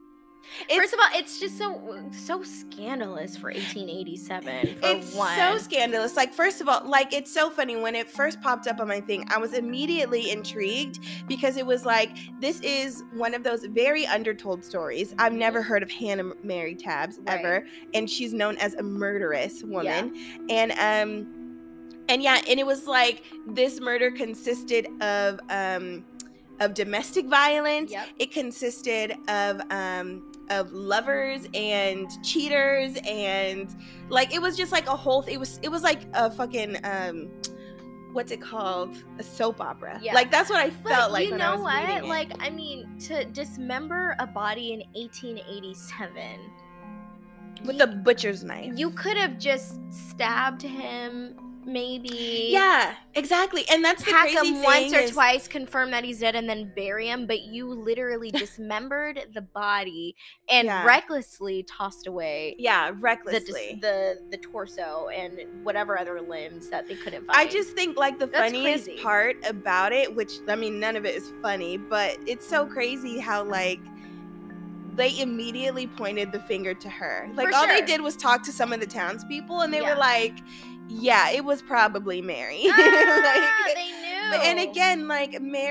First of all, it's just so scandalous for 1887 for It's one. so scandalous. Like, first of all, like, it's so funny. When it first popped up on my thing, I was immediately intrigued because it was like, this is one of those very undertold stories. I've never heard of Hannah Mary Tabbs ever, and she's known as a murderous woman. And yeah, and it was like this murder consisted of domestic violence. Yep. It consisted of lovers and cheaters, and like it was just like a whole it was like a fucking what's it called, a soap opera. Yeah. Like that's what I felt like when I was reading it. Like, I mean, to dismember a body in 1887 with a butcher's knife, you could have just stabbed him, maybe. Yeah, exactly. And that's the hack crazy him thing once or is, twice, confirm that he's dead, and then bury him. But you literally dismembered the body and recklessly tossed away. Yeah, recklessly the torso and whatever other limbs that they couldn't find. I just think like the funniest part about it, which I mean none of it is funny, but it's so crazy how like they immediately pointed the finger to her. Like all they did was talk to some of the townspeople, and they were like, yeah, it was probably Mary. Like, they knew. And again, like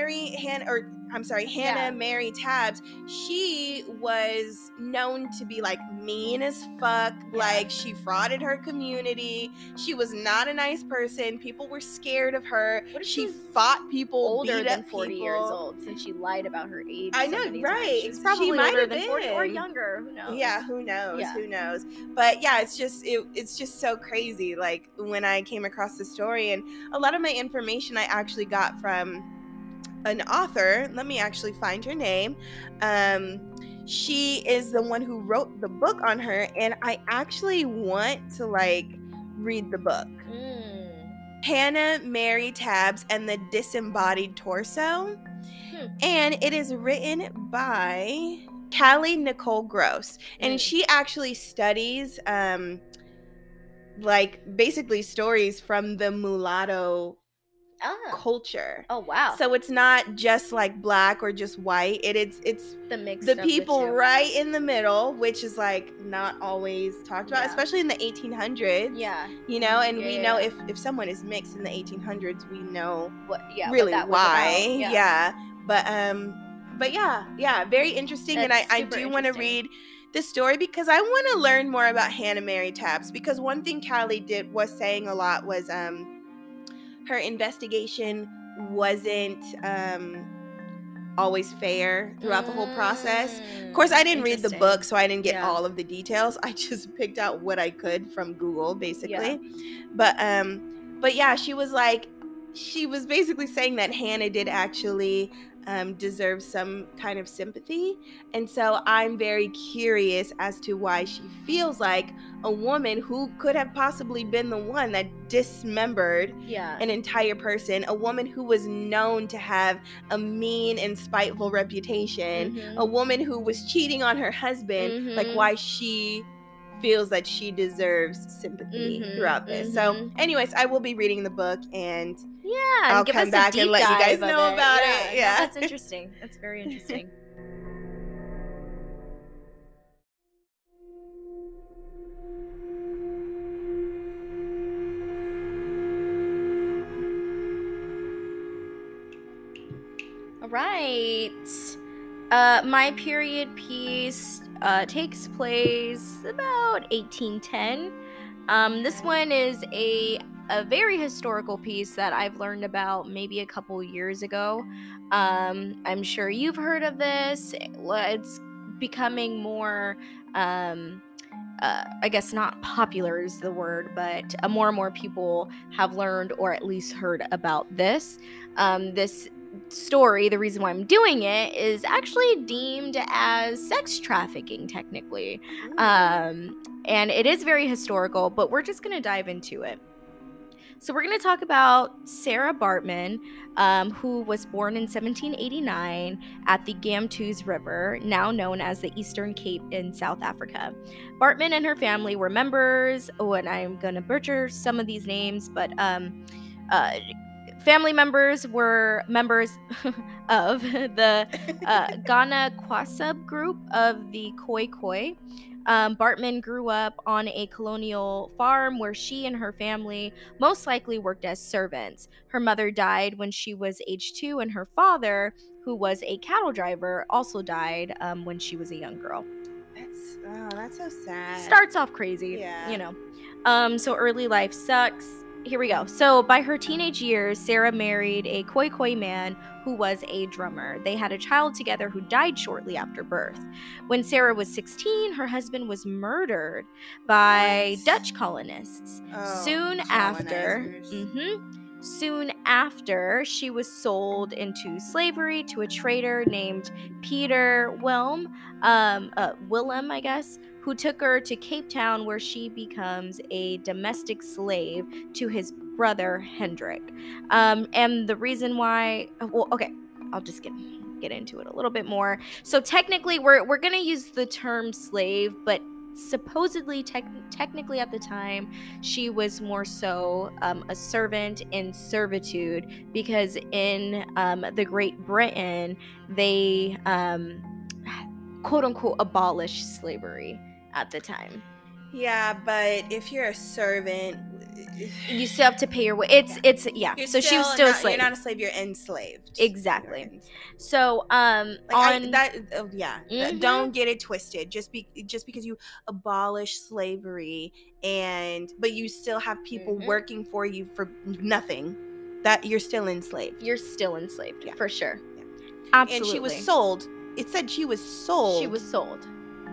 Hannah Mary Tabbs, she was known to be like mean as fuck. Like she frauded her community. She was not a nice person. People were scared of her. She fought people older than 40 years old, since she lied about her age. I know, right? She's probably older than 40 or been younger. Who knows? Yeah, who knows? Yeah. Who knows? But yeah, it's just so crazy. Like when I came across the story, and a lot of my information I actually got from an author. Let me actually find her name. She is the one who wrote the book on her, and I actually want to like read the book. Hannah Mary Tabbs and the Disembodied Torso. And it is written by Callie Nicole Gross, and she actually studies like basically stories from the mulatto culture. Oh wow. So it's not just like black or just white. It's the mix, the people right in the middle, which is like not always talked about, especially in the 1800s. Yeah. You know, and we know if someone is mixed in the 1800s, we know really why. Yeah. But yeah, very interesting. That's and I do want to read this story because I want to learn more about Hannah Mary Tabbs, because one thing Callie was saying a lot was her investigation wasn't always fair throughout the whole process. Of course, I didn't read the book, so I didn't get all of the details. I just picked out what I could from Google, basically. But yeah, she was basically saying that Hannah did actually deserve some kind of sympathy. And so I'm very curious as to why she feels like a woman who could have possibly been the one that dismembered an entire person, a woman who was known to have a mean and spiteful reputation, a woman who was cheating on her husband, like why she feels that she deserves sympathy throughout this. So anyways, I will be reading the book, and I'll come back and let you guys know about it. Yeah, that's interesting. That's very interesting. All right. My period piece takes place about 1810. This one is a very historical piece that I've learned about maybe a couple years ago. I'm sure you've heard of this. It's becoming more, I guess not popular is the word, but more and more people have learned or at least heard about this. This story, the reason why I'm doing it, is actually deemed as sex trafficking technically. And it is very historical, but we're just going to dive into it. So we're going to talk about Sarah Baartman, who was born in 1789 at the Gamtoos River, now known as the Eastern Cape in South Africa. Baartman and her family were members, and I'm going to butcher some of these names, but Family members were members of the Ghana Kwasab group of the Khoi Khoi. Bartman grew up on a colonial farm where she and her family most likely worked as servants. Her mother died when she was age 2, and her father, who was a cattle driver, also died when she was a young girl. That's so sad. Starts off crazy, Yeah. you know. So early life sucks. Here we go. So by her teenage years, Sarah married a Khoi Khoi man who was a drummer. They had a child together who died shortly after birth. When Sarah was 16, her husband was murdered by What? Dutch colonists. Oh, Soon after, she was sold into slavery to a trader named Peter Willem, I guess, who took her to Cape Town, where she becomes a domestic slave to his brother Hendrik. And the reason why, I'll just get into it a little bit more. So technically, we're gonna use the term slave, but supposedly, technically at the time, she was more so a servant in servitude, because in the Great Britain, they quote unquote abolished slavery at the time. Yeah, but if you're a servant, You still have to pay your way. It's so she was still a slave. You're not a slave. You're enslaved. Exactly. You're enslaved. So don't get it twisted. Just because you abolish slavery but you still have people working for you for nothing, that you're still enslaved. You're still enslaved, for sure. Yeah. Absolutely. And she was sold. It said she was sold. She was sold.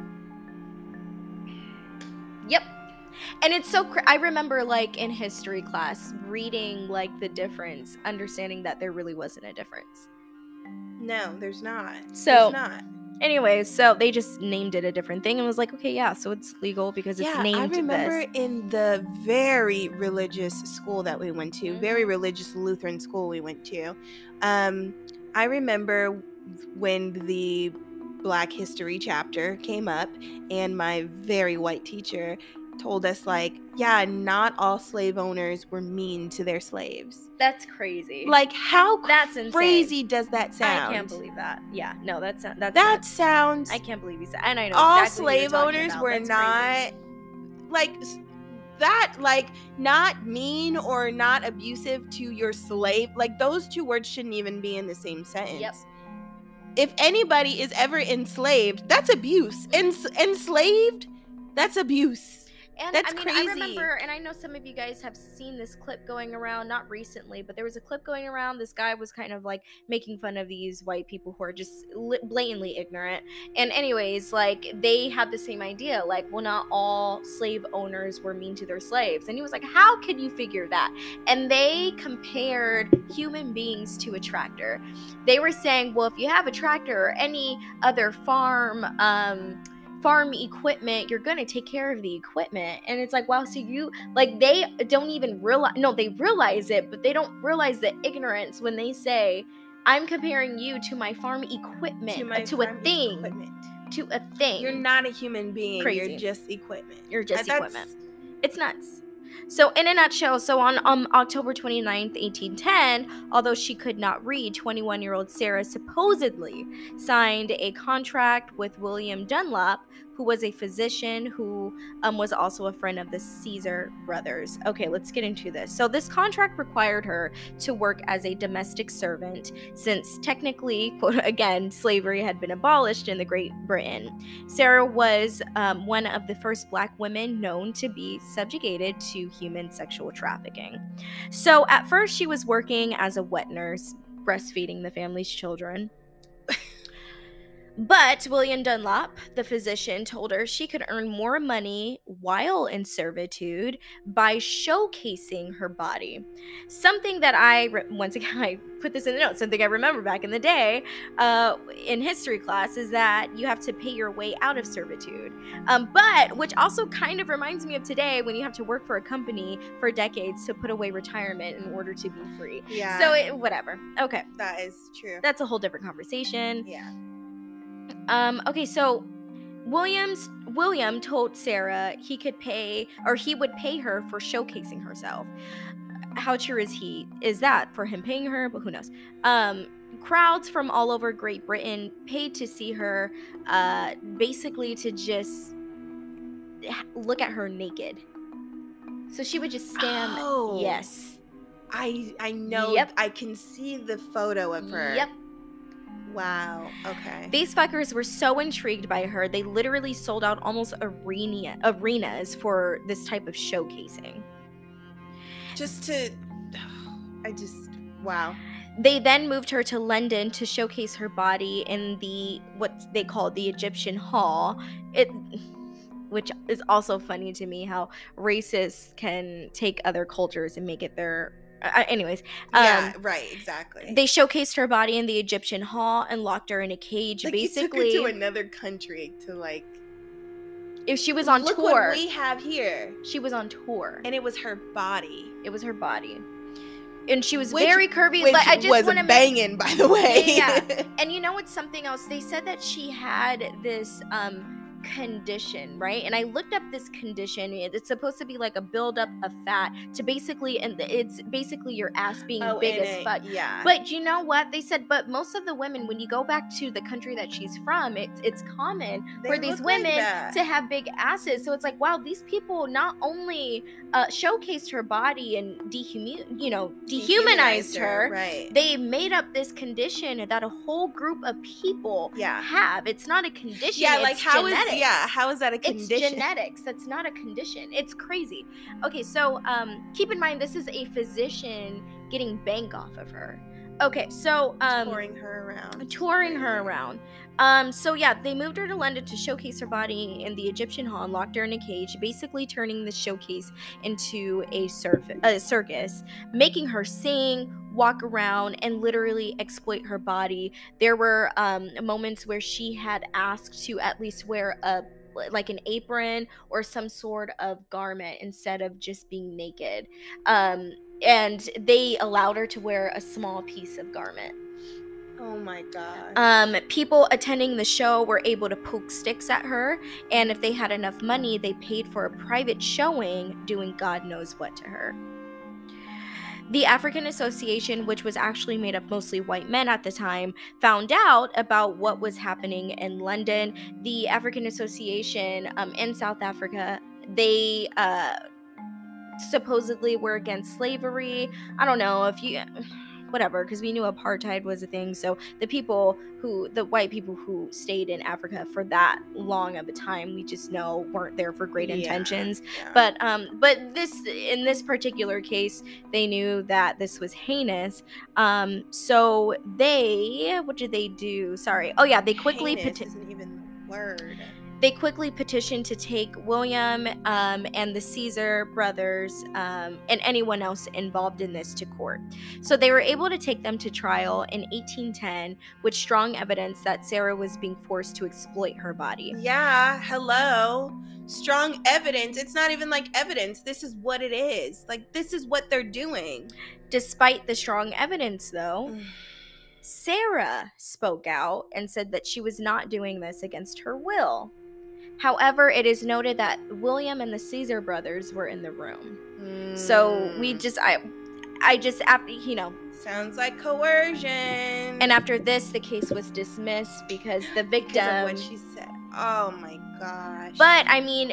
Yep. And it's so I remember, like, in history class reading, like, the difference, understanding that there really wasn't a difference. No, there's not. So, there's not. Anyways, so they just named it a different thing and was like, okay, yeah, so it's legal because it's named this. I remember in the very religious school that we went to, very religious Lutheran school we went to, I remember when the Black History chapter came up, and my very white teacher told us, like, yeah, not all slave owners were mean to their slaves. That's crazy. Like, how that's crazy insane. Does that sound? I can't believe that. Yeah, no, that sounds. I can't believe you said. And I know all exactly slave owners were that's not crazy. Like that, like, not mean or not abusive to your slave. Like, those two words shouldn't even be in the same sentence. Yep. If anybody is ever enslaved, that's abuse. Enslaved, that's abuse. And that's crazy. I remember, and I know some of you guys have seen this clip going around, not recently, but there was a clip going around. This guy was kind of like making fun of these white people who are just blatantly ignorant. And anyways, like, they had the same idea, like, well, not all slave owners were mean to their slaves. And he was like, how could you figure that? And they compared human beings to a tractor. They were saying, well, if you have a tractor or any other farm equipment, you're gonna take care of the equipment. And it's like, wow, so you, like, they don't even realize, no, they realize it, but they don't realize the ignorance when they say, I'm comparing you to my farm equipment, to a thing. You're not a human being. Crazy. You're just equipment. Equipment. It's nuts. So in a nutshell, so on October 29th, 1810, although she could not read, 21-year-old Sarah supposedly signed a contract with William Dunlop, who was a physician who was also a friend of the Caesar brothers. Okay, let's get into this. So this contract required her to work as a domestic servant, since technically, quote, again, slavery had been abolished in the Great Britain. Sarah was one of the first Black women known to be subjugated to human sexual trafficking. So at first she was working as a wet nurse, breastfeeding the family's children. But William Dunlop, the physician, told her she could earn more money while in servitude by showcasing her body. Something that once again, I put this in the notes, something I remember back in the day in history class, is that you have to pay your way out of servitude. But, which also kind of reminds me of today, when you have to work for a company for decades to put away retirement in order to be free. Yeah. So, whatever. Okay. That is true. That's a whole different conversation. Yeah. Okay, so William told Sarah he would pay her for showcasing herself. how true is that for him paying her? But who knows? Crowds from all over Great Britain paid to see her, basically to just look at her naked. So she would just stand. Oh. Yes. I know. Yep. I can see the photo of her. Yep. Wow. Okay. These fuckers were so intrigued by her, they literally sold out almost arenas for this type of showcasing. Wow. They then moved her to London to showcase her body in the what they called the Egyptian Hall. Which is also funny to me how racists can take other cultures and make it their anyways. Yeah, right, exactly. They showcased her body in the Egyptian Hall and locked her in a cage. Like, basically, he took her to another country to, like, if she was on look tour. What we have here. She was on tour, and it was her body. It was her body, and she was very curvy. Which I just was banging, by the way. Yeah. And you know what's something else? They said that she had this condition, right? And I looked up this condition. It's supposed to be like a buildup of fat to basically, and it's basically your ass being big as fuck. Yeah. But you know what? They said, but most of the women, when you go back to the country that she's from, it's common for these women to have big asses. So it's like, wow, these people not only showcased her body and dehumanized her. Right. They made up this condition that a whole group of people have. It's not a condition. Yeah, it's like how genetics. how is that a condition? It's genetics. That's not a condition. It's crazy. Okay, so keep in mind this is a physician getting bank off of her. Okay, so touring her around. So yeah, they moved her to London to showcase her body in the Egyptian Hall and locked her in a cage, basically turning the showcase into a circus, making her sing, walk around, and literally exploit her body. There were moments where she had asked to at least wear like an apron or some sort of garment instead of just being naked. And they allowed her to wear a small piece of garment. Oh my god. People attending the show were able to poke sticks at her, and if they had enough money, they paid for a private showing doing God knows what to her. The African Association, which was actually made up mostly white men at the time, found out about what was happening in London. The African Association in South Africa, they supposedly were against slavery. I don't know if you... whatever, because we knew apartheid was a thing. So the white people who stayed in Africa for that long of a time, we just know weren't there for great intentions. Yeah. But in this particular case, they knew that this was heinous. So what did they do? Sorry. Oh yeah, they quickly isn't even the word. They quickly petitioned to take William and the Caesar brothers and anyone else involved in this to court. So they were able to take them to trial in 1810 with strong evidence that Sarah was being forced to exploit her body. Yeah, hello. Strong evidence. It's not even like evidence. This is what it is. Like, this is what they're doing. Despite the strong evidence, though, Sarah spoke out and said that she was not doing this against her will. However, it is noted that William and the Caesar brothers were in the room. So I just, sounds like coercion. And after this, the case was dismissed because the victim... Because of what she said. Oh my gosh. But,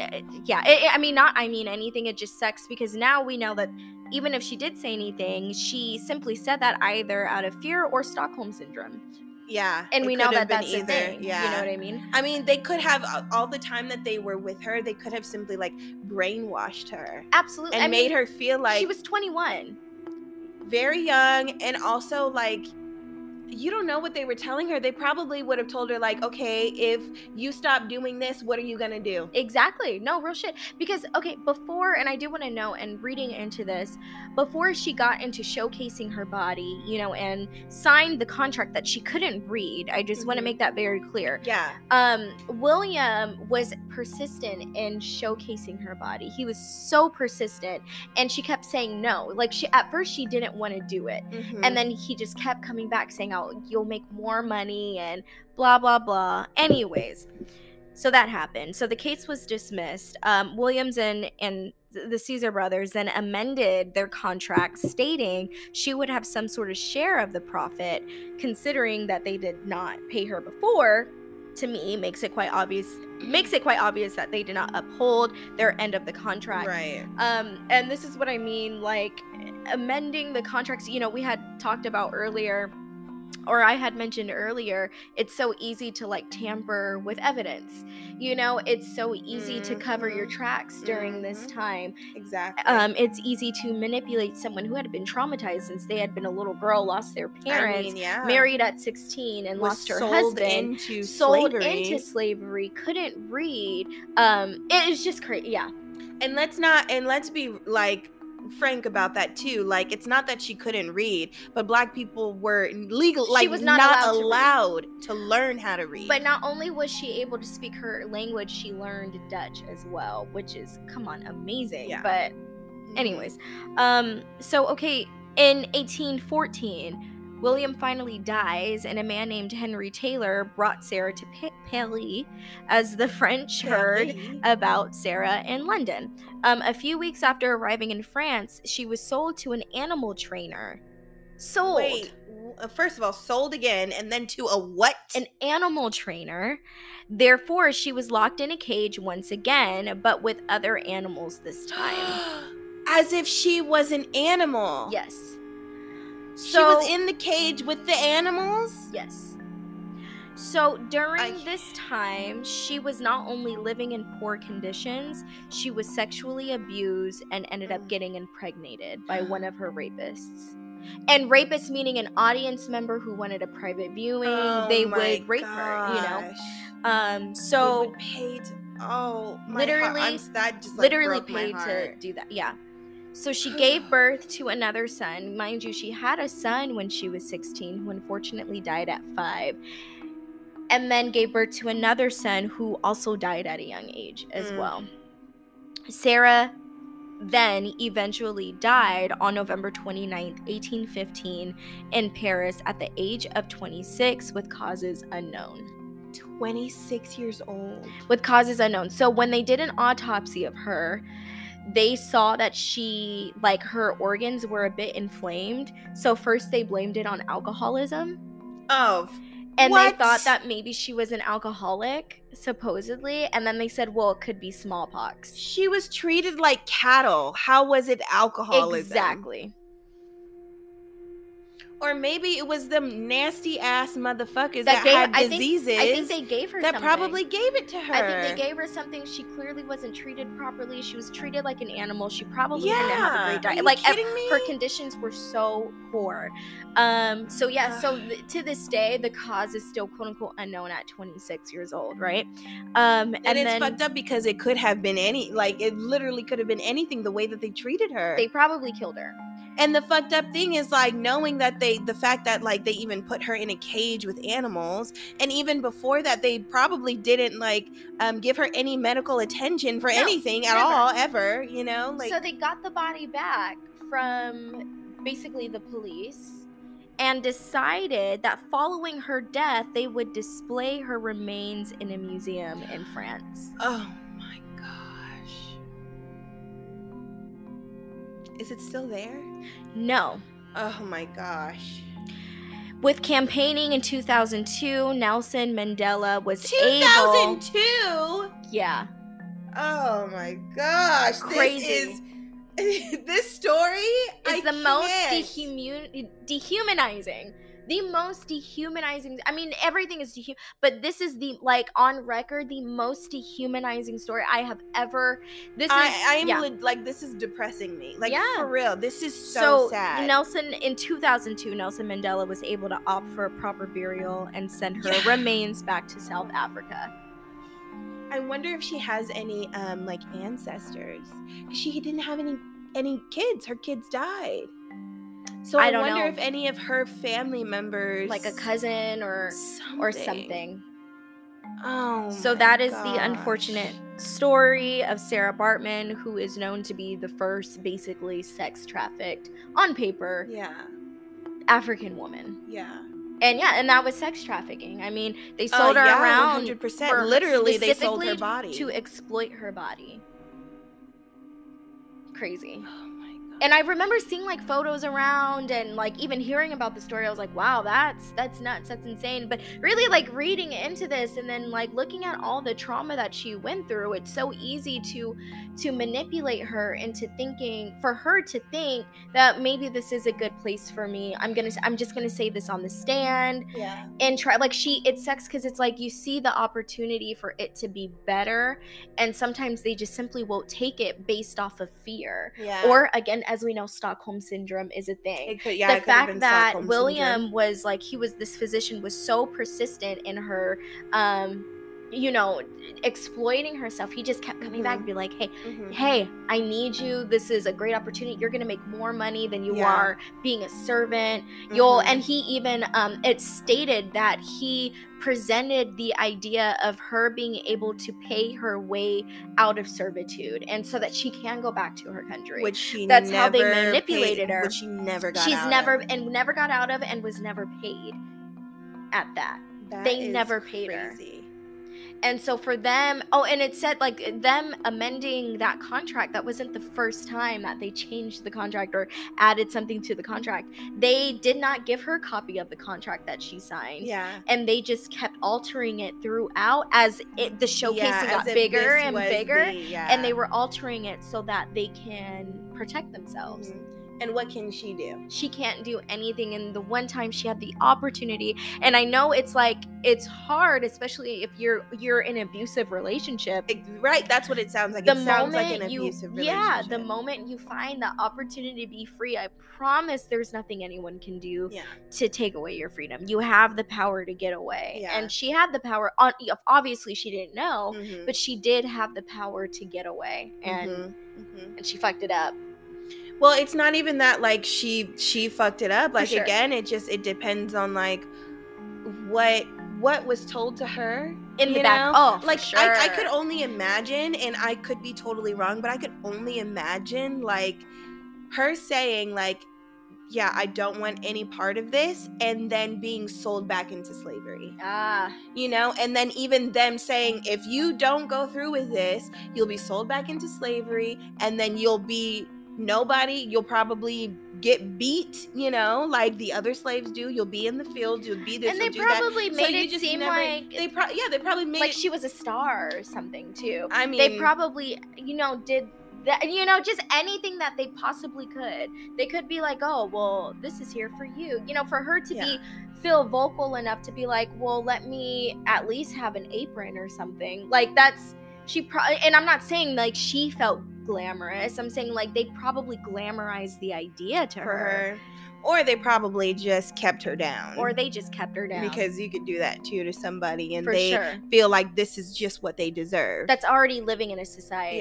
not anything, it just sucks because now we know that even if she did say anything, she simply said that either out of fear or Stockholm Syndrome. Yeah. And we know that that's a thing. Yeah. You know what I mean? I mean, they could have, all the time that they were with her, they could have simply, like, brainwashed her. Absolutely. And made her feel like... She was 21. Very young, and also, like... You don't know what they were telling her. They probably would have told her, like, okay, if you stop doing this, what are you gonna do? Exactly. No, real shit. Because, okay, before, and I do want to know, and reading into this, before she got into showcasing her body, and signed the contract that she couldn't read, I just want to make that very clear. Yeah. William was persistent in showcasing her body. He was so persistent, and she kept saying no. Like, at first she didn't want to do it. And then he just kept coming back saying, you'll make more money and blah blah blah. Anyways, so that happened. So the case was dismissed. Williams and the Caesar brothers then amended their contract stating she would have some sort of share of the profit, considering that they did not pay her before. To me, makes it quite obvious that they did not uphold their end of the contract. Right. And this is what I mean, like, amending the contracts, we had talked about earlier, or I had mentioned earlier, it's so easy to like tamper with evidence. It's so easy to cover your tracks during this time. Exactly. It's easy to manipulate someone who had been traumatized since they had been a little girl, lost their parents, married at 16 and lost her husband, sold into slavery, couldn't read. It is just crazy. Yeah. And let's be like frank about that too. Like, it's not that she couldn't read, but Black people were legal, like, she was not allowed to learn how to read. But not only was she able to speak her language, she learned Dutch as well, which is, come on, amazing. Yeah. But anyways, so okay, in 1814, William finally dies, and a man named Henry Taylor brought Sarah to Paris, as the French heard about Sarah in London. A few weeks after arriving in France, she was sold to an animal trainer. Wait, first of all, sold again, and then to a what? An animal trainer. Therefore, she was locked in a cage once again, but with other animals this time. As if she was an animal. Yes. She was in the cage with the animals? Yes. So during this time, she was not only living in poor conditions, she was sexually abused and ended up getting impregnated by one of her rapists. And rapists meaning an audience member who wanted a private viewing. They would rape her, So they would pay to, literally paid to do that. Yeah. So she gave birth to another son. Mind you, she had a son when she was 16 who unfortunately died at 5. And then gave birth to another son who also died at a young age as well. Sarah then eventually died on November 29th, 1815 in Paris at the age of 26 with causes unknown. 26 years old. With causes unknown. So when they did an autopsy of her, they saw that her organs were a bit inflamed. So first they blamed it on alcoholism. And they thought that maybe she was an alcoholic, supposedly. And then they said, well, it could be smallpox. She was treated like cattle. How was it alcoholism? Exactly. Or maybe it was them nasty ass motherfuckers that had diseases. I think they gave her something. That probably gave it to her. I think they gave her something. She clearly wasn't treated properly. She was treated like an animal. She probably didn't have a great diet. Are you kidding me? Her conditions were so poor. So to this day, the cause is still quote unquote unknown at 26 years old, right? And it's fucked up because it could have been it literally could have been anything the way that they treated her. They probably killed her. And the fucked up thing is, knowing that the fact that, they even put her in a cage with animals, and even before that, they probably didn't, give her any medical attention for anything at all, ever, So they got the body back from, basically, the police, and decided that following her death, they would display her remains in a museum in France. Oh, my gosh. Is it still there? No. Oh my gosh. With campaigning in 2002, Nelson Mandela was 2002? Yeah. Oh my gosh. Crazy. This story is the most dehumanizing. The most dehumanizing. I mean, everything is but this is on record, the most dehumanizing story I have ever. This is depressing me. For real, this is so sad. In 2002, Nelson Mandela was able to opt for a proper burial and send her remains back to South Africa. I wonder if she has any ancestors. She didn't have any kids. Her kids died. So I wonder if any of her family members, like a cousin or something. Oh, so that is the unfortunate story of Sarah Baartman, who is known to be the first basically sex trafficked, on paper, African woman. Yeah. And that was sex trafficking. I mean, they sold her around 100%. Literally, they sold her body to exploit her body. crazy. Oh my God. And I remember seeing like photos around and like even hearing about the story. I was like, wow, that's nuts, that's insane. But really like reading into this and then like looking at all the trauma that she went through, it's so easy to manipulate her into thinking, for her to think that maybe this is a good place for me. I'm just gonna say this on the stand. Yeah. And try, like, it sucks because it's like you see the opportunity for it to be better, and sometimes they just simply won't take it based off of fear. Yeah. Or again, as we know, Stockholm syndrome is a thing. It could, yeah, The it could have fact been that Stockholm William syndrome. was like, this physician was so persistent in her exploiting herself. He just kept coming back and be like, hey, I need you. This is a great opportunity. You're gonna make more money than you are being a servant. And he even it stated that he presented the idea of her being able to pay her way out of servitude, and so that she can go back to her country. That's how they manipulated her. Which she never got She's out never of. And never got out of, and was never paid at that. They never paid her. And so for them, and it said like them amending that contract, that wasn't the first time that they changed the contract or added something to the contract. They did not give her a copy of the contract that she signed. Yeah. And they just kept altering it throughout as the showcasing got bigger and bigger. And they were altering it so that they can protect themselves. And what can she do? She can't do anything. And the one time she had the opportunity, and I know it's like, it's hard, especially if you're in an abusive relationship. Right, that's what it sounds like. It sounds like an abusive relationship. Yeah, the moment you find the opportunity to be free, I promise there's nothing anyone can do to take away your freedom. You have the power to get away. Yeah. And she had the power. Obviously, she didn't know, but she did have the power to get away. And and she fucked it up. Well, it's not even that like she fucked it up. Like, again, it depends on like what was told to her in the back. Oh, like sure. I could only imagine, and I could be totally wrong, but I could only imagine like her saying like, yeah, I don't want any part of this, and then being sold back into slavery. And then even them saying, if you don't go through with this, you'll be sold back into slavery, and then you'll be nobody. You'll probably get beat, like the other slaves do. You'll be in the fields. You'll be this. And they probably made it seem like they probably made like it she was a star or something too. I mean, they probably did that, just anything that they possibly could. They could be like, oh, well, this is here for you. For her to feel vocal enough to be like, well, let me at least have an apron or something. Like that's and I'm not saying like she felt glamorous. I'm saying like they probably glamorized the idea to her. Or they probably just kept her down. Because you could do that too to somebody, and they feel like this is just what they deserve. That's already living in a society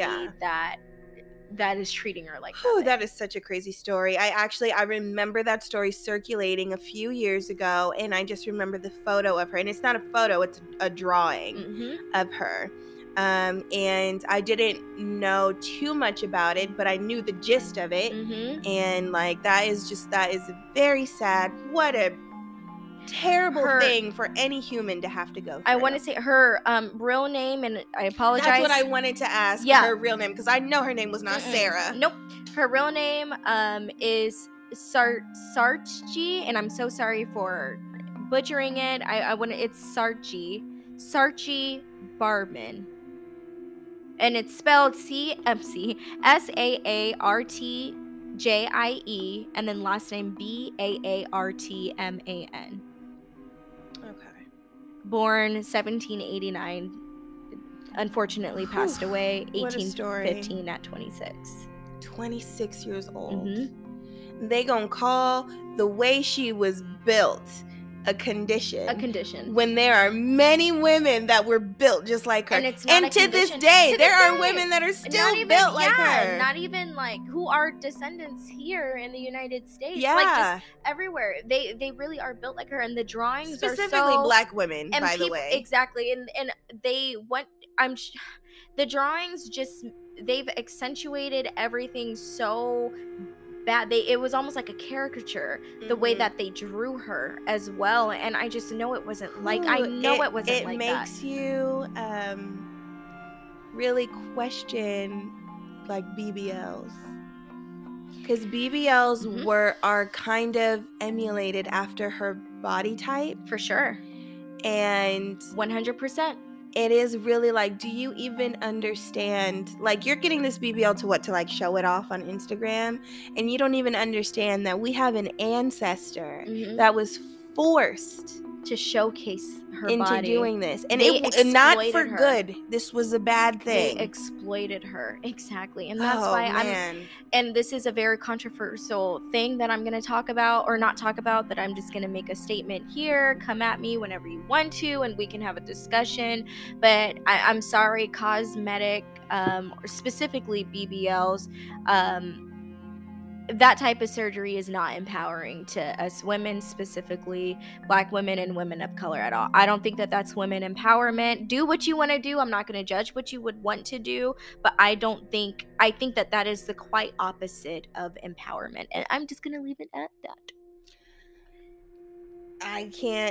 that is treating her like that. That is such a crazy story. I remember that story circulating a few years ago, and I just remember the photo of her, and it's not a photo, it's a drawing of her. And I didn't know too much about it, but I knew the gist of it. And like that is very sad. What a terrible thing for any human to have to go through. I want to say her real name, and I apologize. That's what I wanted to ask. Her real name, because I know her name was not Sarah. Nope. Her real name is Saartjie, and I'm so sorry for butchering it. It's Saartjie Baartman. And it's spelled Saartjie, and then last name Baartman. Okay. Born 1789. Unfortunately passed away 1815 at 26. 26 years old. They gonna call the way she was built a condition when there are many women that were built just like her, and to this day there are women that are still built like her, not even like who are descendants here in the United States, like just everywhere. They really are built like her, and the drawings specifically are so black women, by the way. Exactly. And they went, the drawings just, they've accentuated everything so bad. It was almost like a caricature, the way that they drew her as well, and I just know it wasn't like it wasn't like that. It makes you really question like BBLs. Because BBLs Mhm. are kind of emulated after her body type, For sure. and 100%. it is really like, do you even understand? Like, you're getting this BBL to what? To like show it off on Instagram, and you don't even understand that we have an ancestor Mhm. that was forced To showcase her into body. doing this, and They not for exploited her. good. This was a bad They thing. exploited her. Exactly. And that's Oh why man. and this is a very controversial thing that I'm going to talk about, or not talk about, that I'm just going to make a statement here. Come at me whenever you want to, and we can have a discussion. But I'm sorry, cosmetic, or specifically BBLs, that type of surgery is not empowering to us women, specifically Black women and women of color at all. I don't think that that's women empowerment. Do what you want to do. I'm not going to judge what you would want to do, but I think that that is the quite opposite of empowerment. And I'm just going to leave it at that. I can't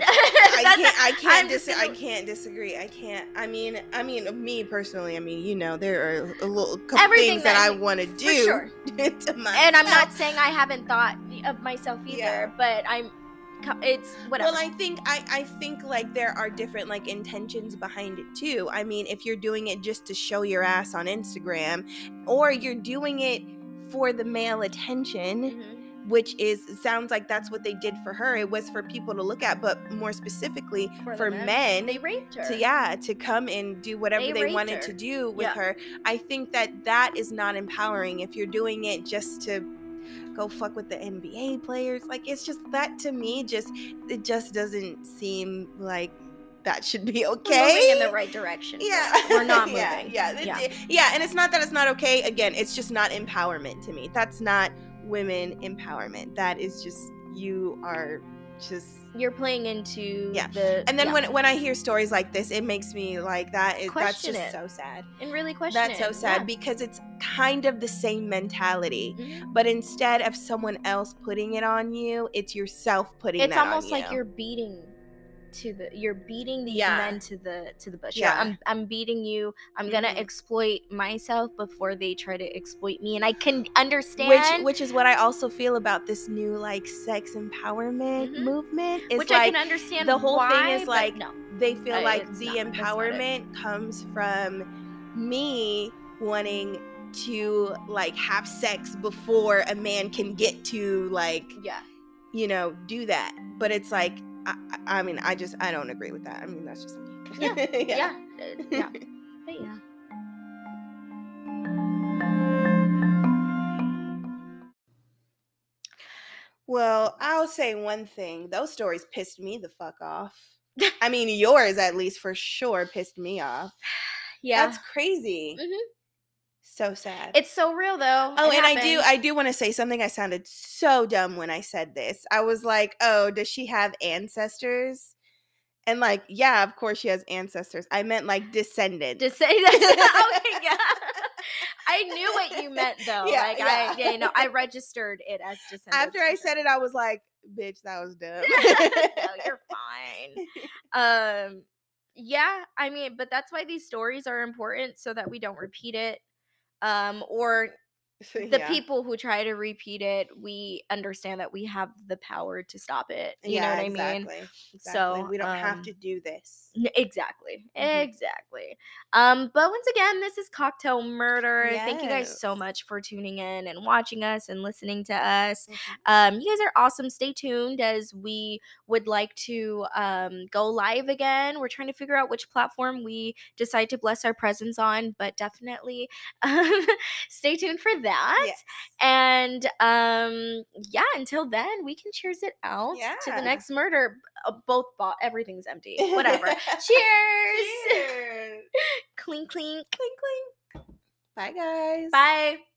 disagree. I can't. I mean, me personally, I mean, you know, there are a couple Everything things that I want to do sure. to myself. And I'm not saying I haven't thought of myself either, Yeah. but it's whatever. Well, I think like there are different like intentions behind it too. I mean, if you're doing it just to show your ass on Instagram, or you're doing it for the male attention, Mhm. which sounds like that's what they did for her. It was for people to look at, but more specifically for men, They raped her. to come and do whatever they raped wanted her. to do with Yeah. her. I think that is not empowering if you're doing it just to go fuck with the NBA players. Like, it's just, that to me, it just doesn't seem like that should be okay. We're moving in the right direction. Yeah. We're not moving. Yeah, and it's not that it's not okay. Again, it's just not empowerment to me. That's not women empowerment. That is just, you're playing into and then when I hear stories like this, it makes me like, that's just so sad. And really question That's so it. sad, because it's kind of the same mentality, Mhm. but instead of someone else putting it on you, it's yourself putting It's that on you. almost like you're beating these Yeah. men to the bush. Yeah. I'm beating you. I'm gonna Mhm. exploit myself before they try to exploit me. And I can understand, Which is what I also feel about this new like sex empowerment Mhm. movement. Is which like, I can understand. the whole why, thing is but like, no. they feel like It's the not. That's not it. empowerment comes from me wanting to like have sex before a man can get to like, Yeah. you know, do that. But it's like, I mean, I don't agree with that. I mean, that's just me. Yeah. Yeah. Yeah. But yeah. Well, I'll say one thing. Those stories pissed me the fuck off. I mean, yours at least for sure pissed me off. Yeah. That's crazy. Mhm. So sad. It's so real though. Oh, It and happened. I do want to say something. I sounded so dumb when I said this. I was like, "Oh, does she have ancestors?" And like, yeah, of course she has ancestors. I meant like descendants. To say that. Okay, yeah. I knew what you meant though. Yeah, Like yeah. I registered it as descendants. After I said it, I was like, "Bitch, that was dumb." No, you're fine. Yeah, I mean, but that's why these stories are important, so that we don't repeat it. Or the Yeah. people who try to repeat it, we understand that we have the power to stop it. You know what I mean? Exactly. So we don't have to do this. Exactly. Mhm. Exactly. But once again, this is Cocktail Murder. Thank you guys so Yes. much for tuning in and watching us and listening to us. Mhm. You guys are awesome. Stay tuned, as we would like to go live again. We're trying to figure out which platform we decide to bless our presence on, but definitely stay tuned for that. Yes. And yeah, until then, we can cheers it out to the Yeah. next murder. Everything's empty. Whatever. Cheers. Cheers. Clink clink. Clink, clink. Bye, guys. Bye.